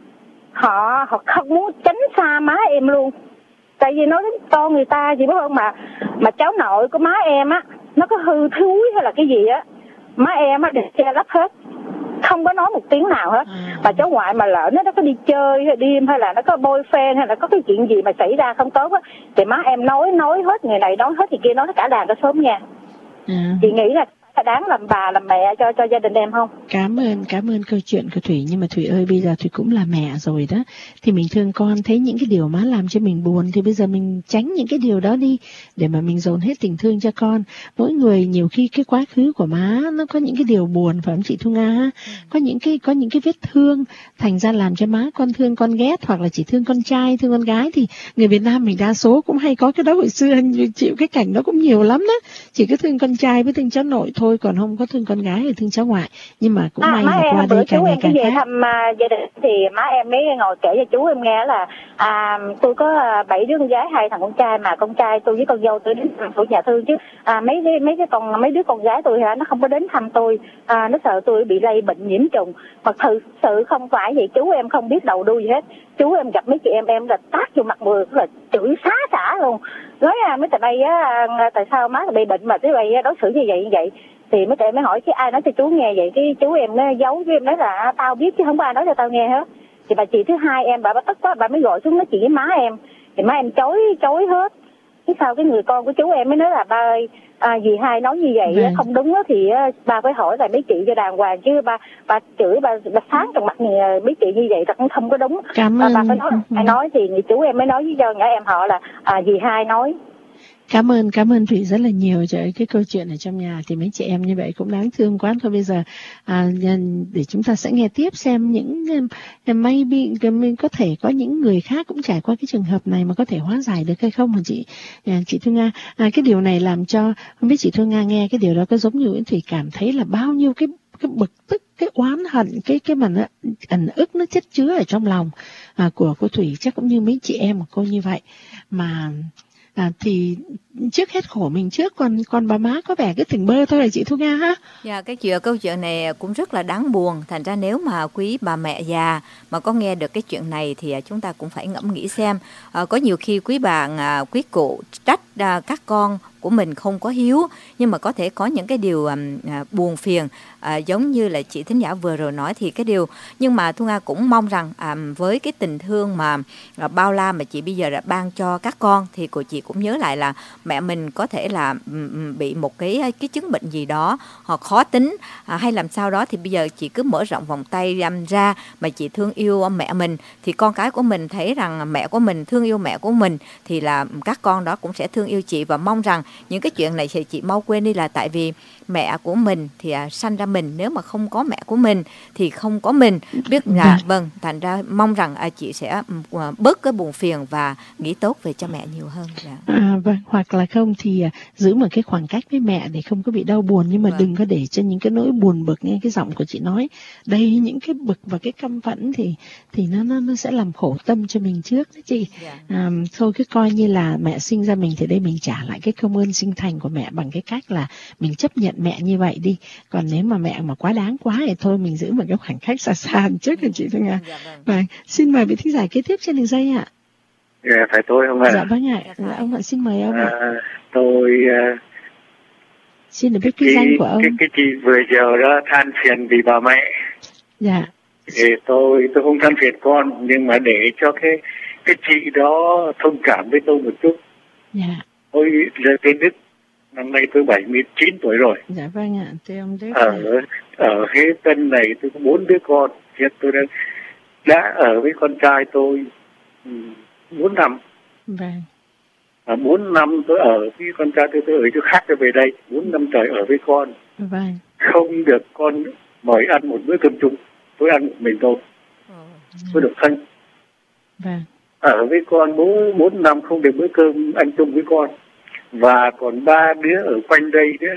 họ họ không muốn tránh xa má em luôn. Tại vì nói đến con người ta gì biết không, mà mà cháu nội của má em á, nó có hư thúi hay là cái gì á, má em á để che lấp hết, không có nói một tiếng nào hết. Mà cháu ngoại mà lỡ nó nó có đi chơi hay đêm hay là nó có boyfriend hay là có cái chuyện gì mà xảy ra không tốt á, thì má em nói nói hết, người này nói hết thì kia nói cả đàn cả sớm nha. À. Chị nghĩ là đáng làm bà làm mẹ cho cho gia đình em không? Cảm ơn, cảm ơn câu chuyện của Thủy. Nhưng mà Thủy ơi, bây giờ Thủy cũng là mẹ rồi đó, thì mình thương con, thấy những cái điều má làm cho mình buồn thì bây giờ mình tránh những cái điều đó đi để mà mình dồn hết tình thương cho con. Mỗi người nhiều khi cái quá khứ của má nó có những cái điều buồn, phải không chị Thu Nga ha? Có những cái có những cái vết thương thành ra làm cho má con thương con ghét, hoặc là chỉ thương con trai thương con gái. Thì người Việt Nam mình đa số cũng hay có cái đó, hồi xưa chịu cái cảnh đó cũng nhiều lắm đó, chỉ có thương con trai với thương cháu nội thôi, còn không có thương con gái hay thương cháu ngoại. Nhưng mà cũng à, may là qua đây càng ngày càng khác. Thăm uh, gia đình thì má em mới ngồi kể cho chú em nghe là à, tôi có bảy đứa con gái, hai thằng con trai, mà con trai tôi với con dâu tôi đến tuổi nhà thương, chứ à, mấy cái mấy cái con mấy đứa con gái tôi hả, nó không có đến thăm tôi, à, nó sợ tôi bị lây bệnh nhiễm trùng. Mà thực sự không phải vậy, chú em không biết đầu đuôi gì hết. Chú em gặp mấy chị em em là tát vô mặt mười, là chửi xá xả luôn, nói à, mấy tại đây á, tại sao má bị bệnh mà tới đây đối xử như vậy như vậy. Thì mấy em mới hỏi chứ ai nói cho chú nghe vậy, cái chú em nó giấu với em nói là tao biết chứ không có ai nói cho tao nghe hết. Thì bà chị thứ hai em, bà bắt tức quá, bà mới gọi xuống nói chuyện với má em, thì má em chối chối hết. Cái sau cái người con của chú em mới nói là ba ơi, à, dì hai nói như vậy Vâng. không đúng đó, thì ba phải hỏi lại mấy chị cho đàng hoàng, chứ ba ba chửi ba ba sáng trong mặt mấy chị như vậy thật cũng không có đúng. Cảm à, ơn. Bà phải nói, phải nói thì người chú em mới nói với cho nhỏ em họ là à, dì hai nói. Cảm ơn, cảm ơn Thủy rất là nhiều cho cái câu chuyện ở trong nhà. Thì mấy chị em như vậy cũng đáng thương quá. Thôi bây giờ à, để chúng ta sẽ nghe tiếp xem những maybe mình có thể có những người khác cũng trải qua cái trường hợp này mà có thể hóa giải được hay không hả chị chị Thu Nga? À, cái điều này làm cho không biết chị Thu Nga nghe cái điều đó có giống như Nguyễn Thủy cảm thấy là bao nhiêu cái cái bực tức, cái oán hận, cái cái mà nó ẩn ức nó chất chứa ở trong lòng à, của cô Thủy, chắc cũng như mấy chị em của cô như vậy mà. À, thì trước hết khổ mình trước, còn còn bà má có vẻ cái tỉnh bơ thôi là chị Thu Nga ha. Dạ, cái chuyện câu chuyện này cũng rất là đáng buồn. Thành ra nếu mà quý bà mẹ già mà có nghe được cái chuyện này thì chúng ta cũng phải ngẫm nghĩ xem. À, có nhiều khi quý bà à, quý cụ trách à, các con của mình không có hiếu, nhưng mà có thể có những cái điều à, buồn phiền à, giống như là chị thính giả vừa rồi nói thì cái điều. Nhưng mà Thu Nga cũng mong rằng à, với cái tình thương mà à, bao la mà chị bây giờ đã ban cho các con, thì cô chị cũng nhớ lại là mẹ mình có thể là um, bị một cái cái chứng bệnh gì đó hoặc khó tính à, hay làm sao đó, thì bây giờ chị cứ mở rộng vòng tay um, ra mà chị thương yêu mẹ mình, thì con cái của mình thấy rằng mẹ của mình thương yêu mẹ của mình, thì là các con đó cũng sẽ thương yêu chị. Và mong rằng những cái chuyện này thì chị mau quên đi, là tại vì mẹ của mình thì à, sanh ra mình, nếu mà không có mẹ của mình thì không có mình, biết là vâng. Thành ra mong rằng à, chị sẽ uh, bớt cái buồn phiền và nghĩ tốt về cho mẹ nhiều hơn. Dạ. À, vâng, hoặc là không thì uh, giữ một cái khoảng cách với mẹ để không có bị đau buồn, nhưng mà vâng. đừng có để cho những cái nỗi buồn bực, nghe cái giọng của chị nói đây, những cái bực và cái căm phẫn thì thì nó nó nó sẽ làm khổ tâm cho mình trước đó chị. Yeah. À, thôi cứ coi như là mẹ sinh ra mình thì đây mình trả lại cái công ơn sinh thành của mẹ bằng cái cách là mình chấp nhận mẹ như vậy đi. Còn nếu mà mẹ mà quá đáng quá thì thôi mình giữ một cái khoảng cách xa xa trước là chị Thu Nga. Dạ, vâng. Và xin mời vị thính giả kế tiếp trên đường dây ạ. Dạ, phải tôi không ạ? Dạ vâng ạ. Dạ, ông ạ, xin mời ông ạ. À, tôi uh, xin được biết cái, cái danh của ông. Cái, cái chị vừa giờ đó than phiền vì bà mẹ. Dạ. Thì tôi tôi không than phiền con, nhưng mà để cho cái cái chị đó thông cảm với tôi một chút. Dạ. Tôi là tên Đức, năm nay tôi bảy mươi chín tuổi rồi. Dạ vâng ạ, thưa ông Đức. Ở ở Huế Tân này tôi có bốn đứa con, hiện tôi đã đã ở với con trai tôi bốn năm. Vâng. À, bốn năm tôi ở với con trai tôi, tôi ở chỗ khác, tôi về đây bốn năm trời ở với con. Vâng. Không được con mời ăn một bữa cơm chung, tôi ăn một mình tôi. Tôi được thân. Vâng. Ở với con bố bốn năm không được bữa cơm ăn chung với con. Và còn ba đứa ở quanh đây nữa,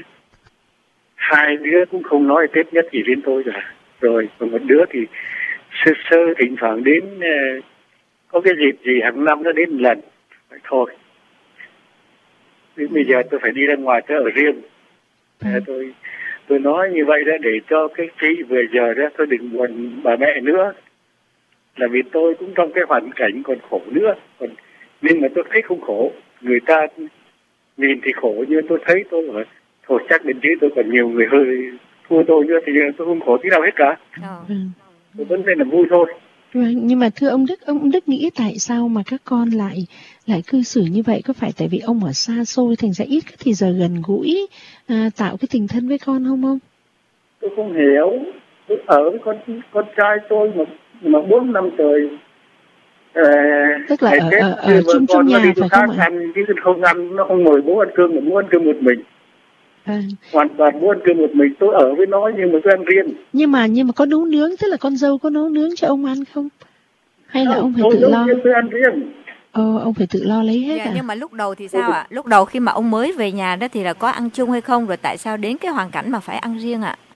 hai đứa cũng không nói Tết nhất gì đến tôi cả. Rồi còn một đứa thì sơ sơ thỉnh thoảng đến, có cái dịp gì hàng năm nó đến một lần. Vậy thôi. Đến bây giờ tôi phải đi ra ngoài, tôi ở riêng. À, tôi Tôi nói như vậy đó để cho cái chị vừa giờ đó tôi đừng buồn bà mẹ nữa. Là vì tôi cũng trong cái hoàn cảnh còn khổ nữa. Còn, nhưng mà tôi thấy không khổ. Người ta nhìn thì khổ, nhưng tôi thấy tôi là thôi chắc đến chứ tôi còn nhiều người hơi thua tôi nữa thì tôi không khổ tí nào hết cả. Vâng. Tôi vẫn thấy là vui thôi. Vâng, nhưng mà thưa ông Đức, ông Đức nghĩ tại sao mà các con lại lại cư xử như vậy? Có phải tại vì ông ở xa xôi thành ra ít cái thì giờ gần gũi à, tạo cái tình thân với con không ông? Tôi không hiểu. Tôi ở với con con trai tôi mà mà bốn năm trời. À, Tức là ở, ở, ở chung trong nhà phải không ạ? Ăn, chứ không ăn, nó không mời bố ăn cơm mà muốn ăn cơm một mình. À. Hoàn toàn muốn ăn cơm một mình. Tôi ở với nó nhưng mà tôi ăn riêng. Nhưng mà nhưng mà có nấu nướng, tức là con dâu có nấu nướng cho ông ăn không? Hay là không, ông phải tự lo? Tôi ăn riêng. Ờ, ông phải tự lo lấy hết dạ, à? Nhưng mà lúc đầu thì sao ạ? À? Lúc đầu khi mà ông mới về nhà đó thì là có ăn chung hay không? Rồi tại sao đến cái hoàn cảnh mà phải ăn riêng ạ? À?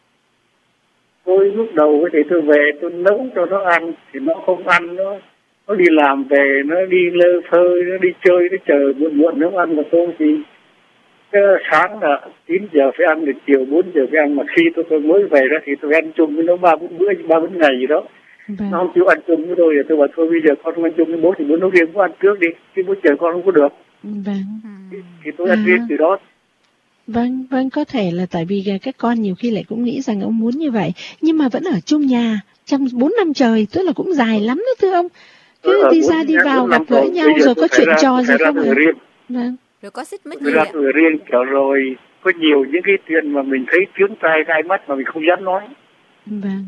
Tôi lúc đầu thì tôi về tôi nấu cho nó ăn thì nó không ăn, nó nó đi làm về nó đi lơ phơi, nó đi chơi, nó chờ muộn muộn nó ăn. Mà tôi thì cái sáng là chín giờ phải ăn, được chiều bốn giờ phải ăn. Mà khi tôi, tôi mới về đó thì tôi ăn chung với nó ba bốn bữa ba bốn ngày gì đó. Vâng. Nó không chịu ăn chung với tôi, rồi tôi bảo thôi bây giờ con không ăn chung với bố thì bố nấu riêng, bố ăn trước đi, chứ bố chờ con không có được. Vâng. Thì, thì tôi ăn à. riêng từ đó. Vâng, vâng, có thể là tại vì các con nhiều khi lại cũng nghĩ rằng ông muốn như vậy, nhưng mà vẫn ở chung nhà trong bốn năm trời, tức là cũng dài lắm đó thưa ông. Cứ ừ, đi ra đi vào gặp gỡ nhau rồi có chuyện ra, trò gì không ạ? Vâng. Rồi có xích mích gì ạ? Người riêng kiểu rồi có nhiều những cái chuyện mà mình thấy chướng tai gai mắt mà mình không dám nói. Vâng.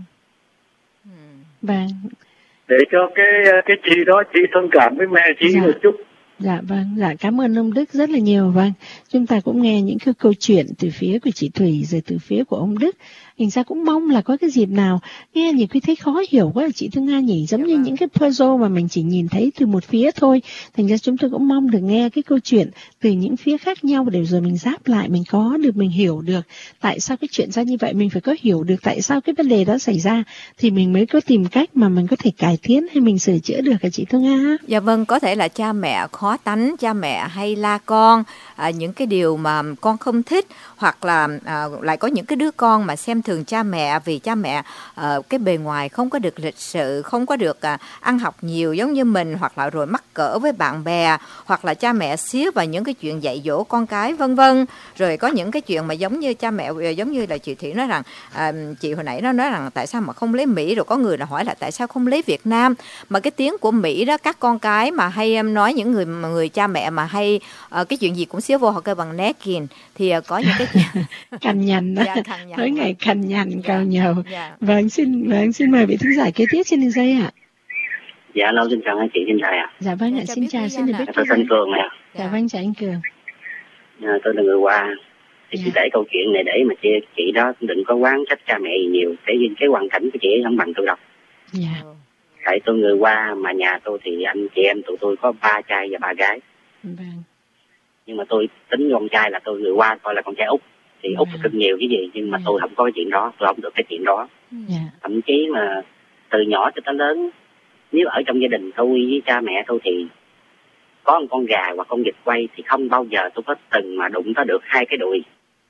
Vâng. Để cho cái cái chị đó chị thông cảm với mẹ chị dạ. một chút. Dạ vâng, dạ cảm ơn ông Đức rất là nhiều. Vâng, chúng ta cũng nghe những cái câu chuyện từ phía của chị Thủy rồi từ phía của ông Đức. Thành ra cũng mong là có cái dịp nào nghe nhiều khi thấy khó hiểu quá chị Thương Nga nhỉ, giống dạ như vâng. những cái puzzle mà mình chỉ nhìn thấy từ một phía thôi. Thành ra chúng tôi cũng mong được nghe cái câu chuyện từ những phía khác nhau để rồi mình giáp lại, mình có được, mình hiểu được tại sao cái chuyện ra như vậy, mình phải có hiểu được tại sao cái vấn đề đó xảy ra thì mình mới có tìm cách mà mình có thể cải tiến hay mình sửa chữa được hả chị Thương Nga? Dạ vâng, có thể là cha mẹ khó tánh, cha mẹ hay la con à, những cái điều mà con không thích, hoặc là à, lại có những cái đứa con mà xem thường cha mẹ vì cha mẹ à, cái bề ngoài không có được lịch sự, không có được à, ăn học nhiều giống như mình, hoặc là rồi mắc cỡ với bạn bè, hoặc là cha mẹ xía vào những cái chuyện dạy dỗ con cái vân vân. Rồi có những cái chuyện mà giống như cha mẹ, giống như là chị Thủy nói rằng à, chị hồi nãy nó nói rằng tại sao mà không lấy Mỹ, rồi có người là hỏi là tại sao không lấy Việt Nam. Mà cái tiếng của Mỹ đó, các con cái mà hay nói những người người cha mẹ mà hay uh, cái chuyện gì cũng xía vô họ kêu bằng né kìn thì uh, có những cái chuyện cằn nhằn đó, tối ngày cằn nhằn cào nhầu. Dạ. Vâng, xin vâng xin mời vị thính giả kế tiếp trên đường dây ạ. Dạ, lâu xin chào anh chị, xin chào ạ. Dạ vâng ạ, xin chào, xin được biết. Tôi tên Cường ạ. Dạ vâng, chào anh Cường. À, tôi là người Hoa. Thì dạ. Chị để câu chuyện này để mà chị, chị đó đừng có oán trách cha mẹ gì nhiều, để vì cái hoàn cảnh của chị không bằng tôi đâu. Dạ. Tại tôi người Hoa mà nhà tôi thì anh chị em tụi tôi có ba trai và ba gái. Vâng. Nhưng mà tôi tính con trai là tôi người Hoa, coi là con trai Úc. Thì Úc thì cưng nhiều cái gì, nhưng mà yeah. tôi không có cái chuyện đó, tôi không được cái chuyện đó. Yeah. Thậm chí mà từ nhỏ cho tới lớn, nếu ở trong gia đình tôi với cha mẹ tôi thì có một con gà hoặc con vịt quay thì không bao giờ tôi có từng mà đụng tới được hai cái đùi.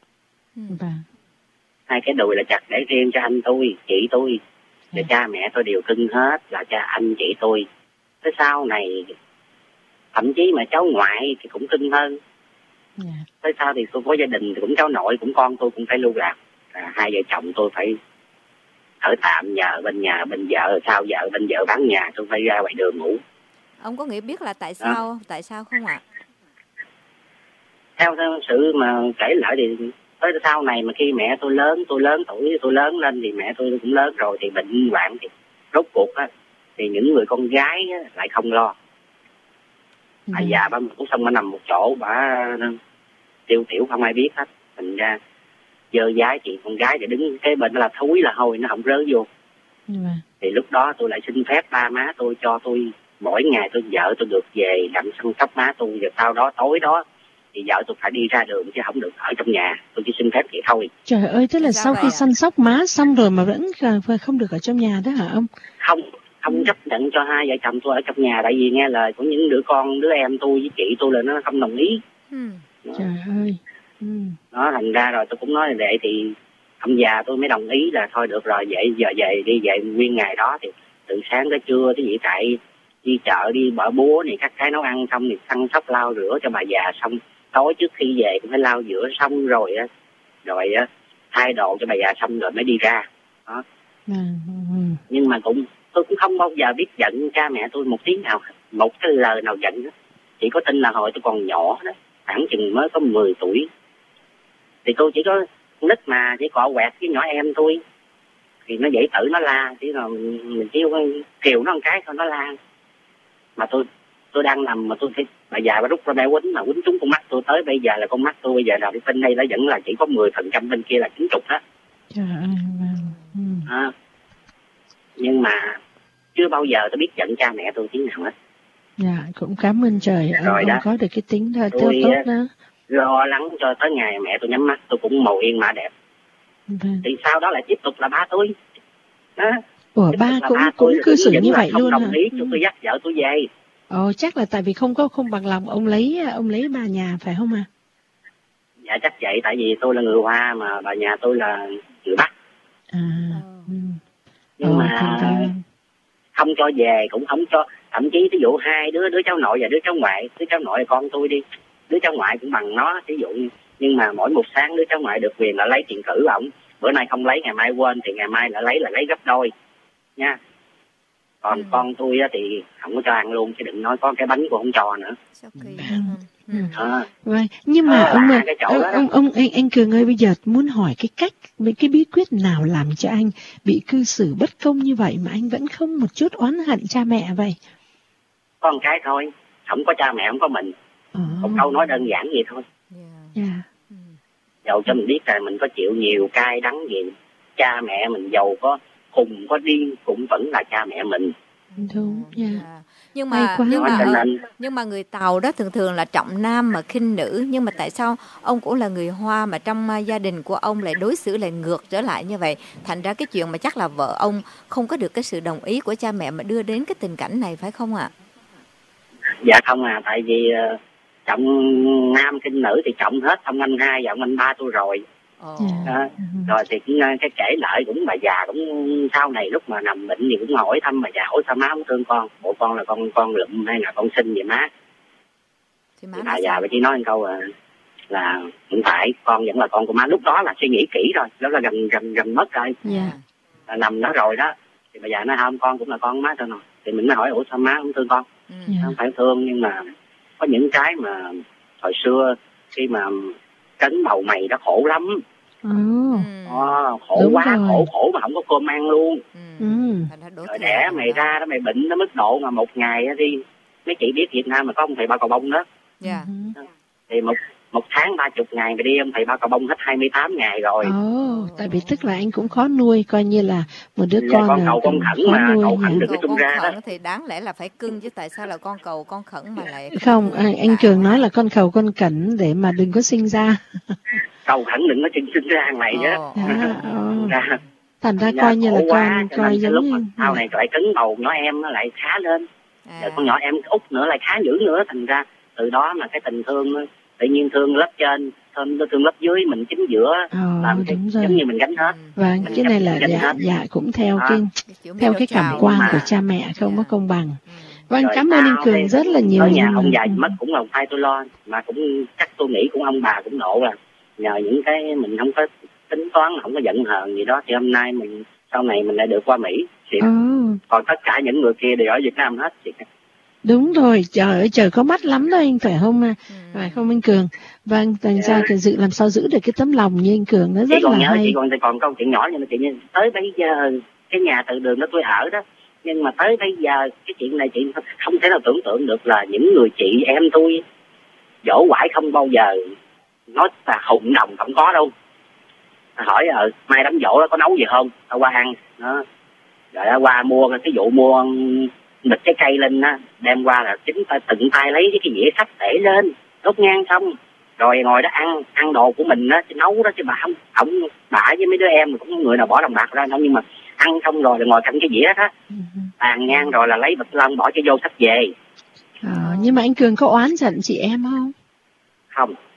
Yeah. Hai cái đùi là chặt để riêng cho anh tôi, chị tôi. Và yeah. cha mẹ tôi đều cưng hết, là cha anh chị tôi. Tới sau này, thậm chí mà cháu ngoại thì cũng cưng hơn. Yeah. Tới sau thì tôi có gia đình thì cũng cháu nội cũng con tôi cũng phải lưu lạc. À, hai vợ chồng tôi phải ở tạm nhờ bên nhà bên vợ, sau vợ bên vợ bán nhà tôi phải ra ngoài đường ngủ. Ông có nghĩ biết là tại sao à. tại sao không ạ? Theo, theo sự mà kể lại thì tới sau này mà khi mẹ tôi lớn tôi lớn tuổi tôi lớn lên thì mẹ tôi cũng lớn rồi thì bệnh hoạn thì rốt cuộc á thì những người con gái á, lại không lo. Bà già bà cũng xong bà nằm một chỗ bà tiêu tiểu không ai biết hết, thành ra dơ dái chị con gái để đứng cái bên là thúi là hôi nó không rớ vô. Ừ. Thì lúc đó tôi lại xin phép ba má tôi cho tôi mỗi ngày tôi vợ tôi được về đặng săn sóc má tôi, rồi sau đó tối đó thì vợ tôi phải đi ra đường chứ không được ở trong nhà, tôi chỉ xin phép vậy thôi. Trời ơi, tức là sau khi à? săn sóc má xong rồi mà vẫn không được ở trong nhà đó hả ông? Không, không chấp nhận cho hai vợ chồng tôi ở trong nhà, tại vì nghe lời của những đứa con, đứa em tôi với chị tôi là nó không đồng ý. Ừ. Trời ơi. Ừ. Đó, thành ra rồi tôi cũng nói là vậy thì ông già tôi mới đồng ý là thôi được rồi, vậy giờ về đi, về nguyên ngày đó thì từ sáng tới trưa cái gì chạy đi chợ đi bở búa này các cái nấu ăn xong thì săn sóc lau rửa cho bà già, xong tối trước khi về cũng phải lau rửa xong rồi á, rồi á thay đồ cho bà già xong rồi mới đi ra đó. Ừ. Ừ. Nhưng mà cũng tôi cũng không bao giờ biết giận cha mẹ tôi một tiếng nào, một cái lời nào giận đó. Chỉ có tin là hồi tôi còn nhỏ đó, khoảng chừng mới có mười tuổi thì tôi chỉ có nít mà chỉ cọ quẹt với nhỏ em tôi thì nó dậy tự nó la, chỉ là mình kêu kêu nó một cái thôi nó la. Mà tôi tôi đang nằm mà tôi thấy bà già bà rút ra bẻ quýnh mà quýnh trúng con mắt tôi, tới bây giờ là con mắt tôi bây giờ là bên đây nó vẫn là chỉ có mười phần trăm, bên kia là chín chục đó. Trời ơi. Ừ. À, nhưng mà chưa bao giờ tôi biết giận cha mẹ tôi tiếng nào hết. Dạ, cũng cảm ơn trời ông, Rồi ông đó. có được cái tính đó, tốt Tôi tốt á, đó. lo lắng cho tới ngày mẹ tôi nhắm mắt tôi cũng màu yên mã đẹp. Vâng. Thì sau đó lại tiếp tục là ba tôi đó. Ủa, Tiếp ba tục là cũng ba cũng tôi cư xử vẫn như là vậy không luôn đồng hả? ý cho Ừ. tôi dắt vợ tôi về. Ồ, chắc là tại vì không có không bằng lòng ông lấy ông lấy bà nhà phải không ạ? Dạ chắc vậy, tại vì tôi là người Hoa mà bà nhà tôi là người Bắc. À. Ừ. Nhưng Ồ, mà thành ra không cho về, cũng không cho, thậm chí ví dụ hai đứa đứa cháu nội và đứa cháu ngoại, đứa cháu nội là con tôi đi, đứa cháu ngoại cũng bằng nó ví dụ như, nhưng mà mỗi một sáng đứa cháu ngoại được quyền là lấy tiền cử ổng, bữa nay không lấy ngày mai quên thì ngày mai lại lấy là lấy gấp đôi nha. Còn ừ. con tôi á thì không có cho ăn luôn, chứ đừng nói có cái bánh cũng không cho nữa. Sao kỳ Ừ. Ừ. À, Vâng, nhưng mà à, ông lạ ơi, cái chỗ ông, đó đó. ông, ông anh, anh Cường ơi, bây giờ muốn hỏi cái cách, với cái bí quyết nào làm cho anh bị cư xử bất công như vậy mà anh vẫn không một chút oán hận cha mẹ vậy? Con cái thôi, không có cha mẹ không có mình. Ồ. Một câu nói đơn giản vậy thôi. Yeah. Dạ. Ừ. Dầu cho mình biết là mình có chịu nhiều cay đắng gì, cha mẹ mình dầu có khùng có điên cũng vẫn là cha mẹ mình. Đúng, dạ. Yeah. Nhưng Hay mà quá. nhưng mà Cho ờ, nên- nhưng mà người Tàu đó thường thường là trọng nam mà khinh nữ, nhưng mà tại sao ông cũng là người Hoa mà trong uh, gia đình của ông lại đối xử lại ngược trở lại như vậy? Thành ra cái chuyện mà chắc là vợ ông không có được cái sự đồng ý của cha mẹ mà đưa đến cái tình cảnh này phải không ạ? Dạ không à, tại vì uh, trọng nam kinh nữ thì trọng hết ông anh hai và ông anh ba tôi rồi. Ồ. Dạ. À, rồi thì cũng uh, cái kể lại cũng bà già cũng sau này lúc mà nằm bệnh thì cũng hỏi thăm bà già, hỏi sao má không thương con, bộ con là con con lụm hay là con xinh vậy má? Thì má Thì nói bà già sao? bà chỉ nói một câu là là không phải, con vẫn là con của má. Lúc đó là suy nghĩ kỹ rồi, đó là gần gần gần mất rồi, Dạ. là nằm đó rồi đó. Thì bà già nói không, con cũng là con má thôi rồi. Thì mình mới hỏi ủa sao má không thương con? Ừ. Dạ. Không phải thương, nhưng mà có những cái mà hồi xưa khi mà cấn bầu mày đó khổ lắm. Ồ. Ừ. Ờ, khổ Đúng quá, rồi. khổ khổ mà không có cơm ăn luôn. Ừ. Ừ. Thành ra đổ Rồi thừa đẻ thành mày ra- ra đó mày bệnh nó mức độ mà một ngày á đi, mấy chị biết Việt Nam mà có ông thầy ba cò bông đó, Dạ. Ừ. thì một một tháng ba chục ngày mày đi ông thầy ba cò bông hết hai mươi tám ngày rồi. Ồ, tại vì tức là anh cũng khó nuôi, coi như là một đứa Dạ, con con là cầu con cũng khẩn khó mà, nuôi. cầu khẩn Dạ. được. Cầu cái tung con ra đó. khẩn thì đáng lẽ là phải cưng chứ tại sao là con cầu con khẩn mà lại Không, anh, anh Cường nói là con cầu con cẩn để mà đừng có sinh ra. Cầu khẩn đừng có sinh sinh ra hàng này á. Ồ. À, ồ. Ra Thành ra Dạ, coi như là khổ quá, con cho nên coi cái giống lúc như mà sau này lại cứng bầu nhỏ em nó lại khá lên. À. Rồi con nhỏ em út nữa lại khá dữ nữa, thành ra từ đó mà cái tình thương nó tự nhiên thương lớp trên, thương thương lớp dưới, mình chính giữa, Ồ, làm cái đúng rồi. giống như mình gánh hết. Vâng, Mình cái này là chấp nhận dạ, hết. dạ cũng theo À. cái Cái kiểu theo middle cái cảm child quan mà. của cha mẹ không có Dạ. công bằng. Ừ. Vâng, Rồi cảm ơn anh sau Cường thì rất là nhiều. Ở nhà nhưng mà- ông già ừ. mất cũng là tay tôi lo, mà cũng chắc tôi nghĩ cũng ông bà cũng nộ là nhờ những cái mình không có tính toán, không có giận hờn gì đó, thì hôm nay mình sau này mình lại được qua Mỹ. Thì Ồ, còn tất cả những người kia đều ở Việt Nam hết. Thì đúng rồi, trời ơi trời có mắt lắm đó anh phải không à? Ừ. Phải không anh Cường? Vâng, thành Dạ. ra cái dự làm sao giữ được cái tấm lòng như anh Cường nó chị rất còn là nhớ, hay. chị còn còn câu chuyện nhỏ nhưng mà chị như tới bây giờ cái nhà từ đường đó tôi ở đó, nhưng mà tới bây giờ cái chuyện này chị không thể nào tưởng tượng được là những người chị em tôi dỗ quải không bao giờ nói là hùng đồng không có đâu. Hỏi ờ mai đám dỗ đó có nấu gì không, tao qua ăn đó. Rồi qua mua cái vụ mua bịch trái cây lên á, đem qua là chính tay tự tay lấy cái dĩa sắt để lên đốt ngang xong rồi ngồi đó ăn ăn đồ của mình á, chứ nấu đó chứ bà không ổng bả với mấy đứa em cũng có người nào bỏ đồng bạc ra đâu, nhưng mà ăn xong rồi, rồi ngồi cạnh cái dĩa đó Ừ. bàn ngang rồi là lấy bịch lông bỏ cho vô sách về. Ờ, nhưng mà anh Cường có oán giận chị em không? Không,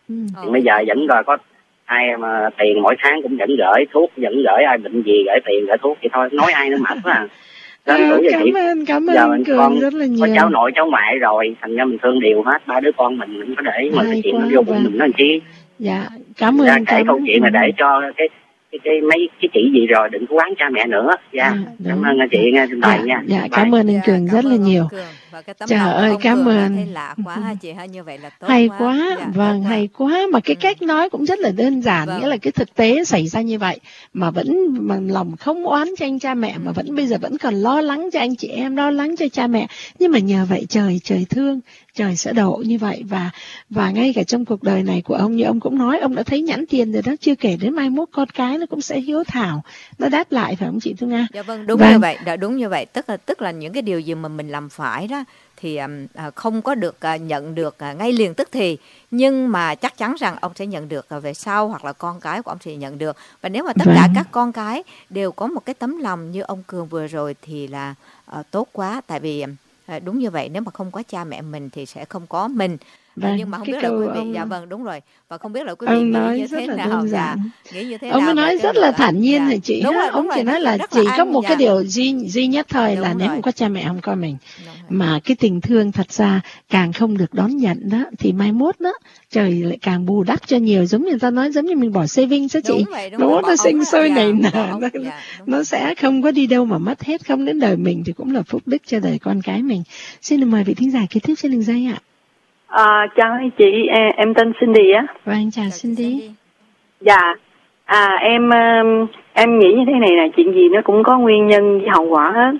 Ừ. Ừ. Bây giờ vẫn rồi có ai mà tiền mỗi tháng cũng vẫn gửi thuốc, vẫn gửi, ai bệnh gì gửi tiền gửi thuốc vậy thôi, nói ai nó mệt quá à. À, cảm ơn, cảm ơn anh Cường con rất là nhiều. Có cháu nội cháu ngoại rồi, thành ra mình thương điều hết, ba đứa con mình mình có để mà cái chuyện nó vô bụng mình nó làm chi. Dạ, cảm ơn. Ra kể câu chuyện là ơn. để cho cái cái, cái mấy cái chỉ gì rồi đừng có quán cha mẹ nữa. Dạ, yeah. à, cảm ơn anh chị nghe xin bài nha. Dạ, cảm ơn anh Cường rất là nhiều. Trời ơi, cảm ơn. Lạ quá ha chị ha, như vậy là tốt hay quá. quá, Dạ, vâng, quá. hay quá. Mà cái ừ. cách nói cũng rất là đơn giản, vâng. nghĩa là cái thực tế xảy ra như vậy mà vẫn mà lòng không oán cho anh cha mẹ, ừ. mà vẫn bây giờ vẫn còn lo lắng cho anh chị em, lo lắng cho cha mẹ. Nhưng mà nhờ vậy trời trời thương, trời sẽ độ như vậy. Và và ngay cả trong cuộc đời này của ông, như ông cũng nói, ông đã thấy nhãn tiền rồi đó, chưa kể đến mai mốt con cái nó cũng sẽ hiếu thảo, nó đáp lại, phải không chị Thu Nga? Dạ vâng, đúng vâng. như vậy, đã đúng như vậy. Tức là tức là những cái điều gì mà mình làm phải đó thì à, không có được à, nhận được à, ngay liền tức thì, nhưng mà chắc chắn rằng ông sẽ nhận được à, về sau, hoặc là con cái của ông sẽ nhận được. Và nếu mà tất vâng. cả các con cái đều có một cái tấm lòng như ông Cường vừa rồi thì là à, tốt quá. Tại vì à, đúng như vậy, nếu mà không có cha mẹ mình thì sẽ không có mình. Vâng, nhưng mà không biết là quý vị ông... dạ vâng đúng rồi, và không biết là quý vị nghĩ như thế nào, dạ, nghĩ như thế ông nào. Ông nói rất là thản nhiên dạ. rồi chị. Đúng rồi, đúng ông rồi, chỉ nói là chỉ là có ăn, một dạ. cái điều duy duy nhất thôi đúng là rồi. Nếu không có cha mẹ không coi mình, mà cái tình thương thật ra càng không được đón nhận đó thì mai mốt đó trời lại càng bù đắp cho nhiều, giống như người ta nói, giống như mình bỏ saving đó chị, nó nó sinh sôi nảy nở, nó, dạ, nó sẽ không có đi đâu mà mất hết, không đến đời mình thì cũng là phúc đức cho đời con cái mình. Xin được mời vị thính giả kế tiếp trên đường dây ạ. À, chào anh chị, em, em tên Cindy á. Vâng, chào Cindy. Dạ, à em em nghĩ như thế này nè, chuyện gì nó cũng có nguyên nhân với hậu quả hết.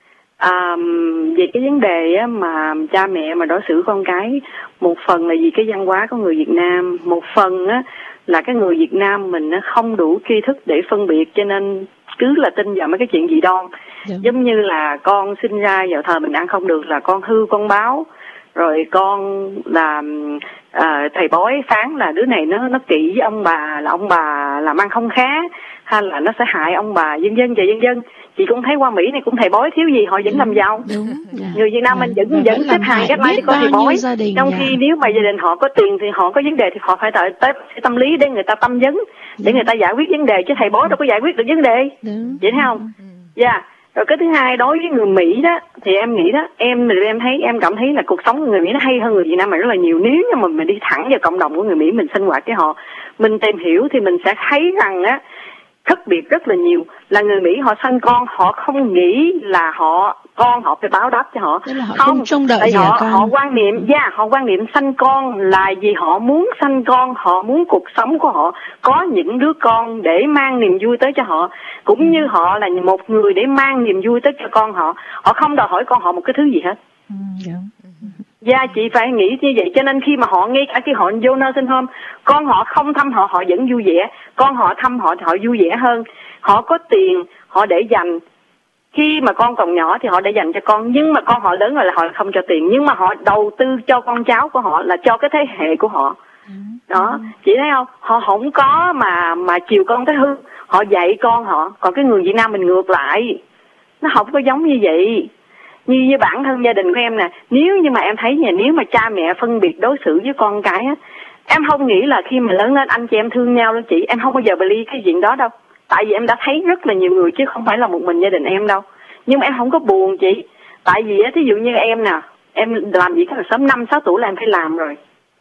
À, về cái vấn đề á, mà cha mẹ mà đối xử con cái, một phần là vì cái văn hóa của người Việt Nam, một phần á là cái người Việt Nam mình nó không đủ tri thức để phân biệt, cho nên cứ là tin vào mấy cái chuyện dị đoan. Dạ. Giống như là con sinh ra vào thời mình ăn không được là con hư con báo, rồi con là à, thầy bói phán là đứa này nó nó kỵ với ông bà, là ông bà làm ăn không khá, hay là nó sẽ hại ông bà, vân vân và vân vân. Chị cũng thấy qua Mỹ này cũng thầy bói thiếu gì họ vẫn làm giàu. Đúng, dạ. Người Việt Nam dạ. mình vẫn vẫn xếp hàng cách lai đi có thầy bói. Trong dạ. khi nếu mà gia đình họ có tiền thì họ có vấn đề thì họ phải tới tới tâm lý để người ta tâm vấn, để người ta giải quyết vấn đề, chứ thầy bói đâu có giải quyết được vấn đề. Đúng. Vậy thấy không? Dạ. Yeah. Rồi cái thứ hai, đối với người Mỹ đó thì em nghĩ đó, em em thấy em cảm thấy là cuộc sống của người Mỹ nó hay hơn người Việt Nam mà rất là nhiều. Nếu như mà mình đi thẳng vào cộng đồng của người Mỹ, mình sinh hoạt với họ, mình tìm hiểu thì mình sẽ thấy rằng á khác biệt rất là nhiều. Là người Mỹ họ sanh con, họ không nghĩ là họ con họ phải báo đáp cho họ, họ không trông đợi gì họ con. họ quan niệm, yeah, họ quan niệm sanh con là vì họ muốn sanh con, họ muốn cuộc sống của họ có những đứa con để mang niềm vui tới cho họ, cũng ừ. như họ là một người để mang niềm vui tới cho con họ. Họ không đòi hỏi con họ một cái thứ gì hết. Ừ, yeah. Dạ, yeah, chị phải nghĩ như vậy. Cho nên khi mà họ, ngay cả khi họ vô nursing home, con họ không thăm họ, họ vẫn vui vẻ. Con họ thăm họ thì họ vui vẻ hơn. Họ có tiền, họ để dành. Khi mà con còn nhỏ thì họ để dành cho con. Nhưng mà con họ lớn rồi là họ không cho tiền. Nhưng mà họ đầu tư cho con cháu của họ, là cho cái thế hệ của họ. Đó, chị thấy không? Họ không có mà mà chiều con tới hư. Họ dạy con họ. Còn cái người Việt Nam mình ngược lại, nó không có giống như vậy. Như, như bản thân gia đình của em nè, nếu như mà em thấy nha, nếu mà cha mẹ phân biệt đối xử với con cái á, em không nghĩ là khi mà lớn lên anh chị em thương nhau đâu chị, em không bao giờ believe cái chuyện đó đâu. Tại vì em đã thấy rất là nhiều người chứ không phải là một mình gia đình em đâu. Nhưng mà em không có buồn chị. Tại vì á, thí dụ như em nè, em làm gì cái là sớm năm sáu tuổi là em phải làm rồi.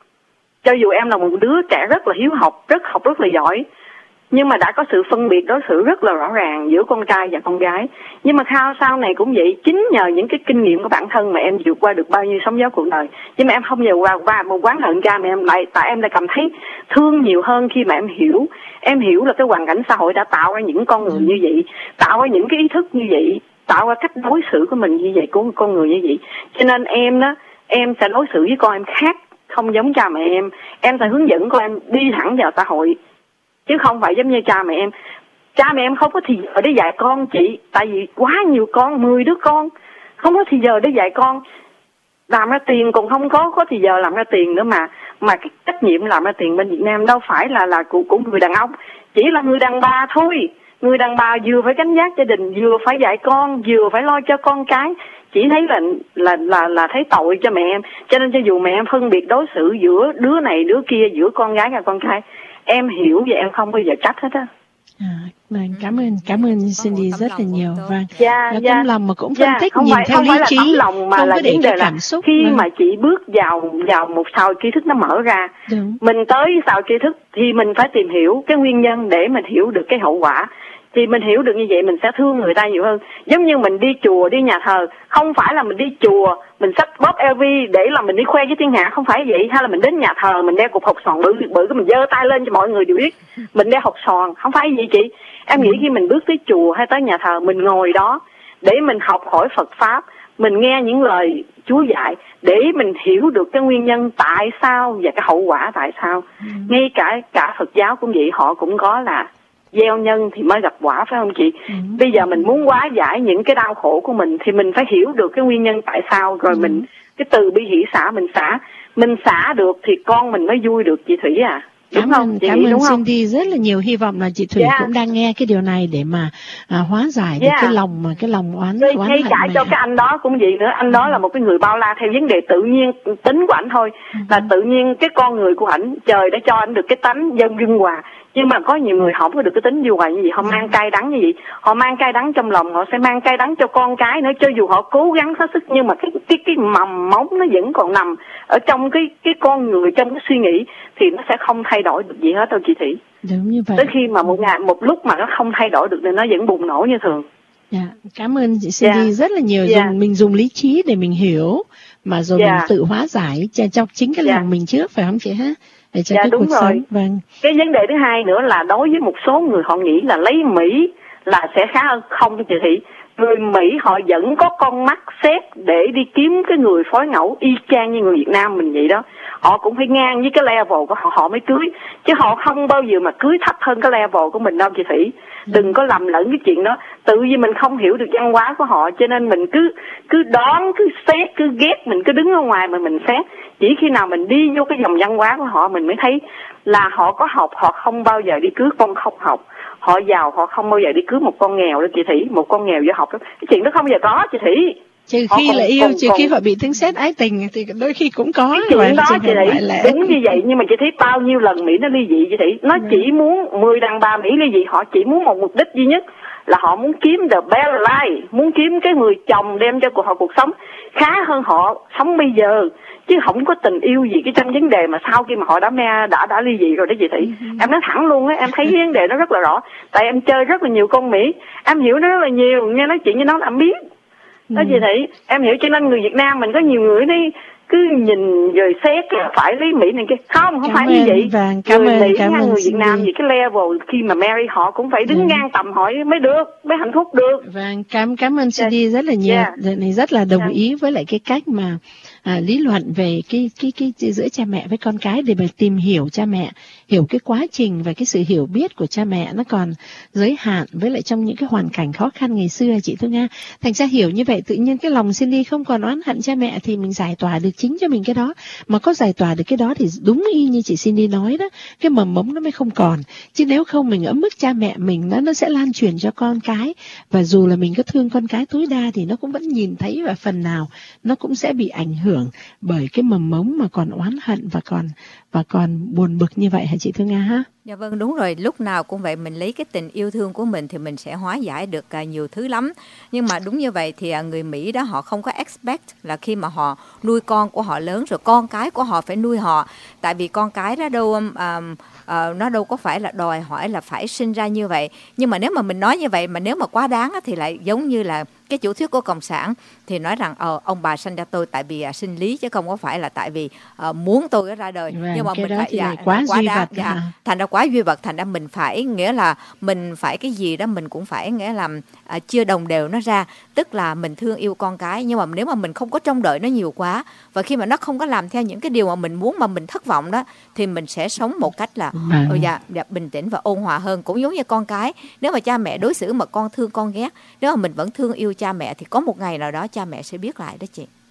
Cho dù em là một đứa trẻ rất là hiếu học, rất học rất là giỏi, nhưng mà đã có sự phân biệt đối xử rất là rõ ràng giữa con trai và con gái. Nhưng mà sau sau này cũng vậy, chính nhờ những cái kinh nghiệm của bản thân mà em vượt qua được bao nhiêu sóng gió cuộc đời. Nhưng mà em không nhờ qua qua một quán hận cha mà em lại, tại em lại cảm thấy thương nhiều hơn khi mà em hiểu. Em hiểu là cái hoàn cảnh xã hội đã tạo ra những con người như vậy, tạo ra những cái ý thức như vậy, tạo ra cách đối xử của mình như vậy, của con người như vậy. Cho nên em đó, em sẽ đối xử với con em khác, không giống cha mẹ em. Em sẽ hướng dẫn con em đi thẳng vào xã hội, chứ không phải giống như cha mẹ em. Cha mẹ em không có thì giờ để dạy con chị, tại vì quá nhiều con, mười đứa con, không có thì giờ để dạy con. Làm ra tiền còn không có, có thì giờ làm ra tiền nữa mà. Mà cái trách nhiệm làm ra tiền bên Việt Nam đâu phải là là của, của người đàn ông, chỉ là người đàn bà thôi. Người đàn bà vừa phải gánh vác gia đình, vừa phải dạy con, vừa phải lo cho con cái. Chỉ thấy là là là là thấy tội cho mẹ em. Cho nên cho dù mẹ em phân biệt đối xử giữa đứa này đứa kia, giữa con gái và con trai, em hiểu và em không bao giờ trách hết á. À, vâng, cảm ơn cảm ơn Cindy rất là nhiều. Vâng, dạ, là dạ, tấm lòng mà cũng phân dạ, tích không nhìn phải, theo không lý phải là trí, tấm lòng mà không là có để vấn cái đề là cảm xúc. khi vâng. mà chị bước vào vào một sào tri thức nó mở ra, Đúng. mình tới sào tri thức thì mình phải tìm hiểu cái nguyên nhân để mình hiểu được cái hậu quả. Thì mình hiểu được như vậy mình sẽ thương người ta nhiều hơn. Giống như mình đi chùa, đi nhà thờ, không phải là mình đi chùa mình xách bóp lờ vê để là mình đi khoe với thiên hạ, không phải vậy. Hay là mình đến nhà thờ mình đeo cục hột xoàn bự bự cái mình giơ tay lên cho mọi người đều biết mình đeo hột xoàn, không phải vậy chị. Em nghĩ khi mình bước tới chùa hay tới nhà thờ, mình ngồi đó để mình học hỏi Phật pháp, mình nghe những lời Chúa dạy để mình hiểu được cái nguyên nhân tại sao và cái hậu quả tại sao. Ừ. Ngay cả cả Phật giáo cũng vậy, họ cũng có là gieo nhân thì mới gặp quả, phải không chị? Ừ. Bây giờ mình muốn hóa giải những cái đau khổ của mình thì mình phải hiểu được cái nguyên nhân tại sao, rồi ừ. mình cái từ bi hỷ xả mình xả, mình xả được thì con mình mới vui được, chị Thủy à. Đúng Cảm không? ơn, Chị cảm ơn Cindy rất là nhiều. Hy vọng là chị Thủy yeah. cũng đang nghe cái điều này để mà à, hóa giải được yeah. cái lòng mà cái lòng oán Rồi, oán hay hận cả này. cho cái anh đó cũng vậy nữa. Anh đó là một cái người bao la theo vấn đề tự nhiên tính của ảnh thôi. Ừ. Là tự nhiên cái con người của ảnh, trời đã cho ảnh được cái tánh dân dung hòa. Nhưng mà có nhiều người họ không có được cái tính dung hòa như vậy, họ mang cay đắng như vậy, họ mang cay đắng trong lòng, họ sẽ mang cay đắng cho con cái nữa. Cho dù họ cố gắng hết sức nhưng mà cái cái cái mầm móng nó vẫn còn nằm ở trong cái cái con người, trong cái suy nghĩ thì nó sẽ không thay đổi được gì hết đâu chị Thủy. Đúng như vậy. Tới khi mà một ngày một lúc mà nó không thay đổi được thì nó vẫn bùng nổ như thường. Dạ, cảm ơn chị Cindy yeah. rất là nhiều. Yeah. Dùng mình dùng lý trí để mình hiểu mà rồi yeah. mình tự hóa giải cho, cho chính cái yeah. lòng mình trước, phải không chị ha? Để cho dạ, cái đúng cuộc rồi. sống. Vâng. Cái vấn đề thứ hai nữa là đối với một số người họ nghĩ là lấy Mỹ là sẽ khá hơn, không chị Thị. Người Mỹ họ vẫn có con mắt xét để đi kiếm cái người phối ngẫu y chang như người Việt Nam mình vậy đó. Họ cũng phải ngang với cái level của họ, họ mới cưới. Chứ họ không bao giờ mà cưới thấp hơn cái level của mình đâu chị Thủy. Đừng có lầm lẫn cái chuyện đó. Tự vì mình không hiểu được văn hóa của họ cho nên mình cứ cứ đoán, cứ xét, cứ ghét, mình cứ đứng ở ngoài mà mình xét. Chỉ khi nào mình đi vô cái dòng văn hóa của họ mình mới thấy là họ có học, họ không bao giờ đi cưới con không học. Họ giàu, họ không bao giờ đi cưới một con nghèo đó chị Thủy. Một con nghèo vô học đó. Cái chuyện đó không bao giờ có chị Thủy. Trừ khi còn, là yêu, còn, trừ còn... khi họ bị thương xét ái tình thì đôi khi cũng có. Cái chuyện đó chị Thủy, đúng như vậy. Nhưng mà chị thấy bao nhiêu lần Mỹ nó ly dị chị Thủy. Nó chỉ muốn, mười đàn bà Mỹ ly dị, họ chỉ muốn một mục đích duy nhất là họ muốn kiếm the better life, muốn kiếm cái người chồng đem cho họ cuộc sống khá hơn họ sống bây giờ, chứ không có tình yêu gì cái trong vấn đề mà sau khi mà họ đã me đã đã ly dị rồi đó chị Thị. Mm-hmm. Em nói thẳng luôn á, em thấy cái vấn đề nó rất là rõ, tại em chơi rất là nhiều con Mỹ, em hiểu nó rất là nhiều, nghe nói chuyện với nó là em biết. Đó chị Thị, em hiểu, cho nên người Việt Nam mình có nhiều người đi cứ nhìn rồi xét là phải lấy Mỹ này kia, không không cảm phải ơn, như vậy. Vâng, cảm người ơn, Mỹ cảm ơn người Việt Nam gì vì cái level khi mà marry họ cũng phải đứng ừ. ngang tầm họ mới được, mới hạnh phúc được. Vâng, cảm cảm ơn Cindy yeah. rất là nhiều, yeah. này rất là đồng yeah. ý với lại cái cách mà à, lý luận về cái cái cái giữa cha mẹ với con cái để mà tìm hiểu cha mẹ, hiểu cái quá trình và cái sự hiểu biết của cha mẹ nó còn giới hạn với lại trong những cái hoàn cảnh khó khăn ngày xưa chị Thu Nga. Thành ra hiểu như vậy tự nhiên cái lòng Cindy không còn oán hận cha mẹ thì mình giải tỏa được chính cho mình cái đó. Mà có giải tỏa được cái đó thì đúng y như chị Cindy nói đó, cái mầm mống nó mới không còn. Chứ nếu không mình ở mức cha mẹ mình nó nó sẽ lan truyền cho con cái, và dù là mình có thương con cái tối đa thì nó cũng vẫn nhìn thấy và phần nào nó cũng sẽ bị ảnh hưởng bởi cái mầm mống mà còn oán hận và còn và còn buồn bực như vậy hả chị Thương Nga ha? Dạ vâng, đúng rồi, lúc nào cũng vậy, mình lấy cái tình yêu thương của mình thì mình sẽ hóa giải được uh, nhiều thứ lắm. Nhưng mà đúng như vậy thì uh, người Mỹ đó họ không có expect là khi mà họ nuôi con của họ lớn rồi con cái của họ phải nuôi họ. Tại vì con cái đó đâu um, uh, nó đâu có phải là đòi hỏi là phải sinh ra như vậy. Nhưng mà nếu mà mình nói như vậy mà nếu mà quá đáng á, thì lại giống như là cái chủ thuyết của Cộng sản thì nói rằng ờ, ông bà sinh ra tôi tại vì uh, sinh lý chứ không có phải là tại vì uh, muốn tôi ra đời. Vâng, nhưng mà mình phải dạ, quá, quá duy đáng, vật dạ, thành ra quá duy vật, thành ra mình phải nghĩa là mình phải cái gì đó mình cũng phải nghĩa là à, chia đồng đều nó ra, tức là mình thương yêu con cái, nhưng mà nếu mà mình không có trông đợi nó nhiều quá và khi mà nó không có làm theo những cái điều mà mình muốn mà mình thất vọng đó thì mình sẽ sống một cách là ừ, dạ, dạ, bình tĩnh và ôn hòa hơn. Cũng giống như con cái, nếu mà cha mẹ đối xử mà con thương con ghét, nếu mà mình vẫn thương yêu cha mẹ thì có một ngày nào đó cha mẹ sẽ biết lại đó chị.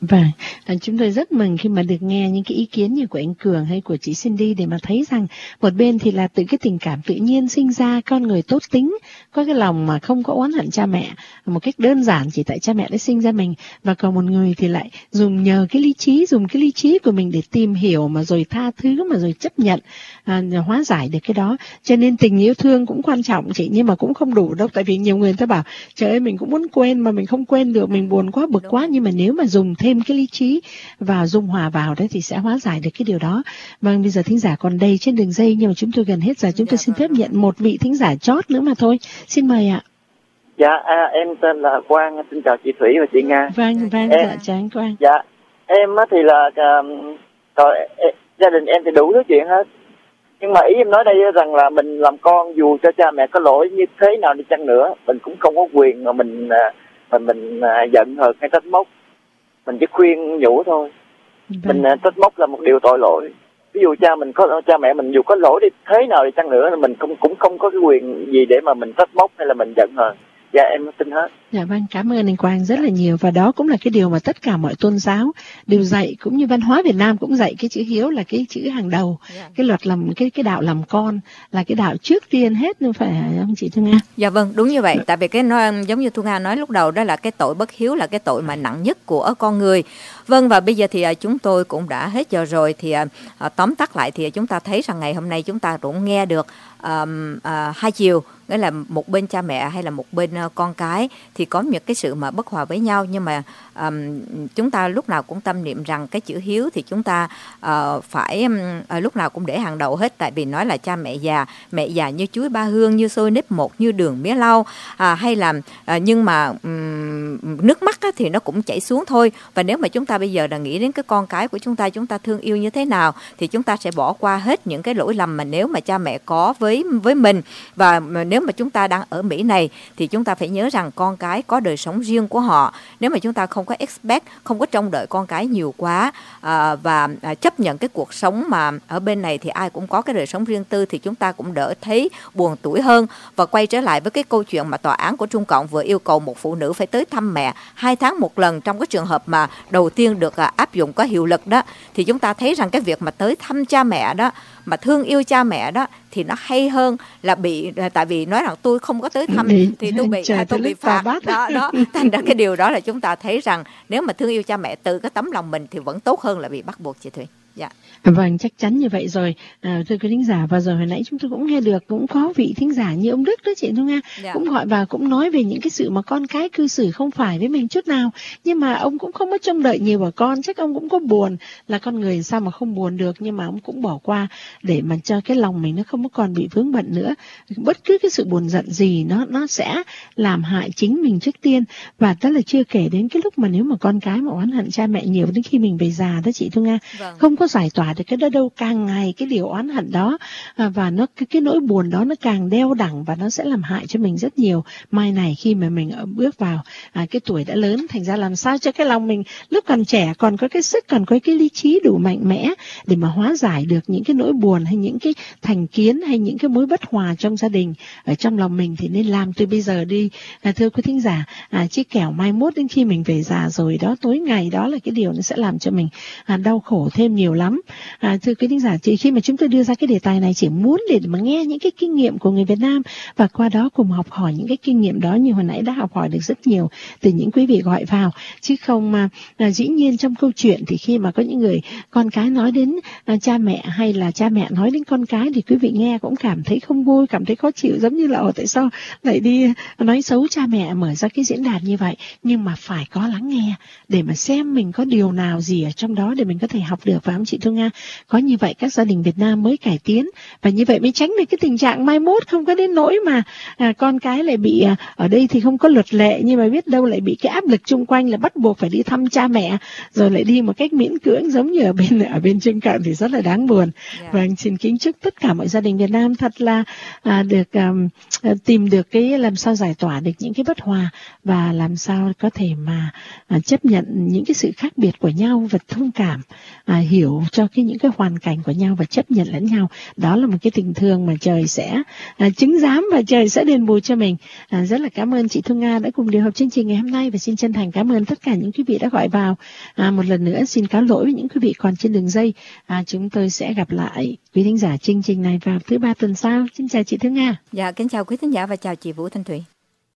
Vâng, à, chúng tôi rất mừng khi mà được nghe những cái ý kiến như của anh Cường hay của chị Cindy để mà thấy rằng một bên thì là từ cái tình cảm tự nhiên sinh ra, con người tốt tính, có cái lòng mà không có oán hận cha mẹ một cách đơn giản chỉ tại cha mẹ đã sinh ra mình, và còn một người thì lại dùng nhờ cái lý trí, dùng cái lý trí của mình để tìm hiểu mà rồi tha thứ mà rồi chấp nhận, à, hóa giải được cái đó. Cho nên tình yêu thương cũng quan trọng chị, nhưng mà cũng không đủ đâu, tại vì nhiều người ta bảo trời ơi mình cũng muốn quên mà mình không quên được, mình buồn quá bực quá, nhưng mà nếu mà dùng thêm cái lý trí và dung hòa vào đấy thì sẽ hóa giải được cái điều đó. Vâng, bây giờ thính giả còn đây trên đường dây nhưng mà chúng tôi gần hết giờ, chúng tôi xin phép nhận một vị thính giả chót nữa mà thôi. Xin mời ạ. Dạ, à, em tên là Quang, xin chào chị Thủy và chị Nga. Vâng, vâng, em, dạ, chào anh Quang. Dạ, em á thì là um, rồi, em, gia đình em thì đủ thứ chuyện hết. Nhưng mà ý em nói đây rằng là mình làm con dù cho cha mẹ có lỗi như thế nào đi chăng nữa, mình cũng không có quyền mà mình mình mình giận hờn hay trách móc. Mình chỉ khuyên nhủ thôi. Vâng. Mình trách móc là một điều tội lỗi. Ví dụ cha mình có cha mẹ mình dù có lỗi đi thế nào đi chăng nữa, mình cũng cũng không có cái quyền gì để mà mình trách móc hay là mình giận hờn. Dạ em tin hết. Dạ vâng, cảm ơn anh Quang rất là nhiều, và đó cũng là cái điều mà tất cả mọi tôn giáo đều dạy, cũng như văn hóa Việt Nam cũng dạy cái chữ hiếu là cái chữ hàng đầu. Yeah. Cái luật làm cái cái đạo làm con là cái đạo trước tiên hết, nên phải không chị Thu Nga? Dạ vâng, đúng như vậy. Tại vì cái nói, giống như Thu Nga nói lúc đầu, đó là cái tội bất hiếu là cái tội mà nặng nhất của con người. Vâng, và bây giờ thì chúng tôi cũng đã hết giờ rồi, thì uh, tóm tắt lại thì chúng ta thấy rằng ngày hôm nay chúng ta cũng nghe được um, uh, hai chiều, nghĩa là một bên cha mẹ hay là một bên uh, con cái thì có những cái sự mà bất hòa với nhau, nhưng mà um, chúng ta lúc nào cũng tâm niệm rằng cái chữ hiếu thì chúng ta uh, phải um, uh, lúc nào cũng để hàng đầu hết. Tại vì nói là cha mẹ già, mẹ già như chuối ba hương, như xôi nếp một, như đường mía lau, à, hay là uh, nhưng mà um, nước mắt á, thì nó cũng chảy xuống thôi. Và nếu mà chúng ta bây giờ là nghĩ đến cái con cái của chúng ta, chúng ta thương yêu như thế nào thì chúng ta sẽ bỏ qua hết những cái lỗi lầm mà nếu mà cha mẹ có với với mình. Và nếu mà chúng ta đang ở Mỹ này thì chúng ta phải nhớ rằng con cái có đời sống riêng của họ. Nếu mà chúng ta không có expect, không có trông đợi con cái nhiều quá, à, và à, chấp nhận cái cuộc sống mà ở bên này thì ai cũng có cái đời sống riêng tư, thì chúng ta cũng đỡ thấy buồn tủi hơn. Và quay trở lại với cái câu chuyện mà tòa án của Trung Cộng vừa yêu cầu một phụ nữ phải tới thăm mẹ hai tháng một lần trong cái trường hợp mà đầu tiên được à, áp dụng có hiệu lực đó, thì chúng ta thấy rằng cái việc mà tới thăm cha mẹ đó, mà thương yêu cha mẹ đó thì nó hay hơn là bị, tại vì nói rằng tôi không có tới thăm thì tôi bị à, tôi bị phạt đó đó. Thành ra cái điều đó là chúng ta thấy rằng nếu mà thương yêu cha mẹ từ cái tấm lòng mình thì vẫn tốt hơn là bị bắt buộc, chị Thùy. Dạ. Vâng, chắc chắn như vậy rồi. À, thưa quý thính giả, và rồi hồi nãy chúng tôi cũng nghe được, cũng có vị thính giả như ông Đức đó chị Thu Nga, yeah. cũng gọi vào cũng nói về những cái sự mà con cái cư xử không phải với mình chút nào, nhưng mà ông cũng không có trông đợi nhiều vào con. Chắc ông cũng có buồn, là con người sao mà không buồn được, nhưng mà ông cũng bỏ qua để mà cho cái lòng mình nó không có còn bị vướng bận nữa. Bất cứ cái sự buồn giận gì nó nó sẽ làm hại chính mình trước tiên. Và đó là chưa kể đến cái lúc mà nếu mà con cái mà oán hận cha mẹ nhiều đến khi mình về già đó chị Thu Nga, vâng. không có giải tỏa được cái đó đâu, càng ngày cái điều oán hận đó à, và nó cái, cái nỗi buồn đó nó càng đeo đẳng, và nó sẽ làm hại cho mình rất nhiều. Mai này khi mà mình bước vào à, cái tuổi đã lớn, thành ra làm sao cho cái lòng mình lúc còn trẻ còn có cái sức, còn có cái lý trí đủ mạnh mẽ để mà hóa giải được những cái nỗi buồn hay những cái thành kiến hay những cái mối bất hòa trong gia đình ở trong lòng mình, thì nên làm từ bây giờ đi. À, thưa quý thính giả, à, chứ kẻo mai mốt đến khi mình về già rồi đó, tối ngày đó là cái điều nó sẽ làm cho mình à, đau khổ thêm nhiều lắm. À, thưa quý thính giả, chỉ khi mà chúng tôi đưa ra cái đề tài này chỉ muốn để mà nghe những cái kinh nghiệm của người Việt Nam, và qua đó cùng học hỏi những cái kinh nghiệm đó như hồi nãy đã học hỏi được rất nhiều từ những quý vị gọi vào. Chứ không mà à, dĩ nhiên trong câu chuyện thì khi mà có những người con cái nói đến à, cha mẹ, hay là cha mẹ nói đến con cái, thì quý vị nghe cũng cảm thấy không vui, cảm thấy khó chịu, giống như là ở tại sao lại đi nói xấu cha mẹ, mở ra cái diễn đàn như vậy. Nhưng mà phải có lắng nghe để mà xem mình có điều nào gì ở trong đó để mình có thể học được, phải không chị Thu Nga? Có như vậy các gia đình Việt Nam mới cải tiến, và như vậy mới tránh được cái tình trạng mai mốt không có đến nỗi mà à, con cái lại bị à, ở đây thì không có luật lệ, nhưng mà biết đâu lại bị cái áp lực chung quanh là bắt buộc phải đi thăm cha mẹ, rồi lại đi một cách miễn cưỡng giống như ở bên ở bên Trung Cộng, thì rất là đáng buồn. Yeah. Và xin kính chúc tất cả mọi gia đình Việt Nam thật là à, được à, tìm được cái làm sao giải tỏa được những cái bất hòa, và làm sao có thể mà à, chấp nhận những cái sự khác biệt của nhau và thông cảm, à, hiểu hiểu cho cái những cái hoàn cảnh của nhau và chấp nhận lẫn nhau. Đó là một cái tình thương mà trời sẽ à, chứng giám và trời sẽ đền bù cho mình. À, rất là cảm ơn chị Thu Nga đã cùng điều hợp chương trình ngày hôm nay, và xin chân thành cảm ơn tất cả những quý vị đã gọi vào. À, một lần nữa xin cáo lỗi với những quý vị còn trên đường dây. À, chúng tôi sẽ gặp lại quý thính giả chương trình này vào thứ ba tuần sau. Xin chào chị Thu Nga. Dạ, kính chào quý thính giả và chào chị Vũ Thanh Thủy.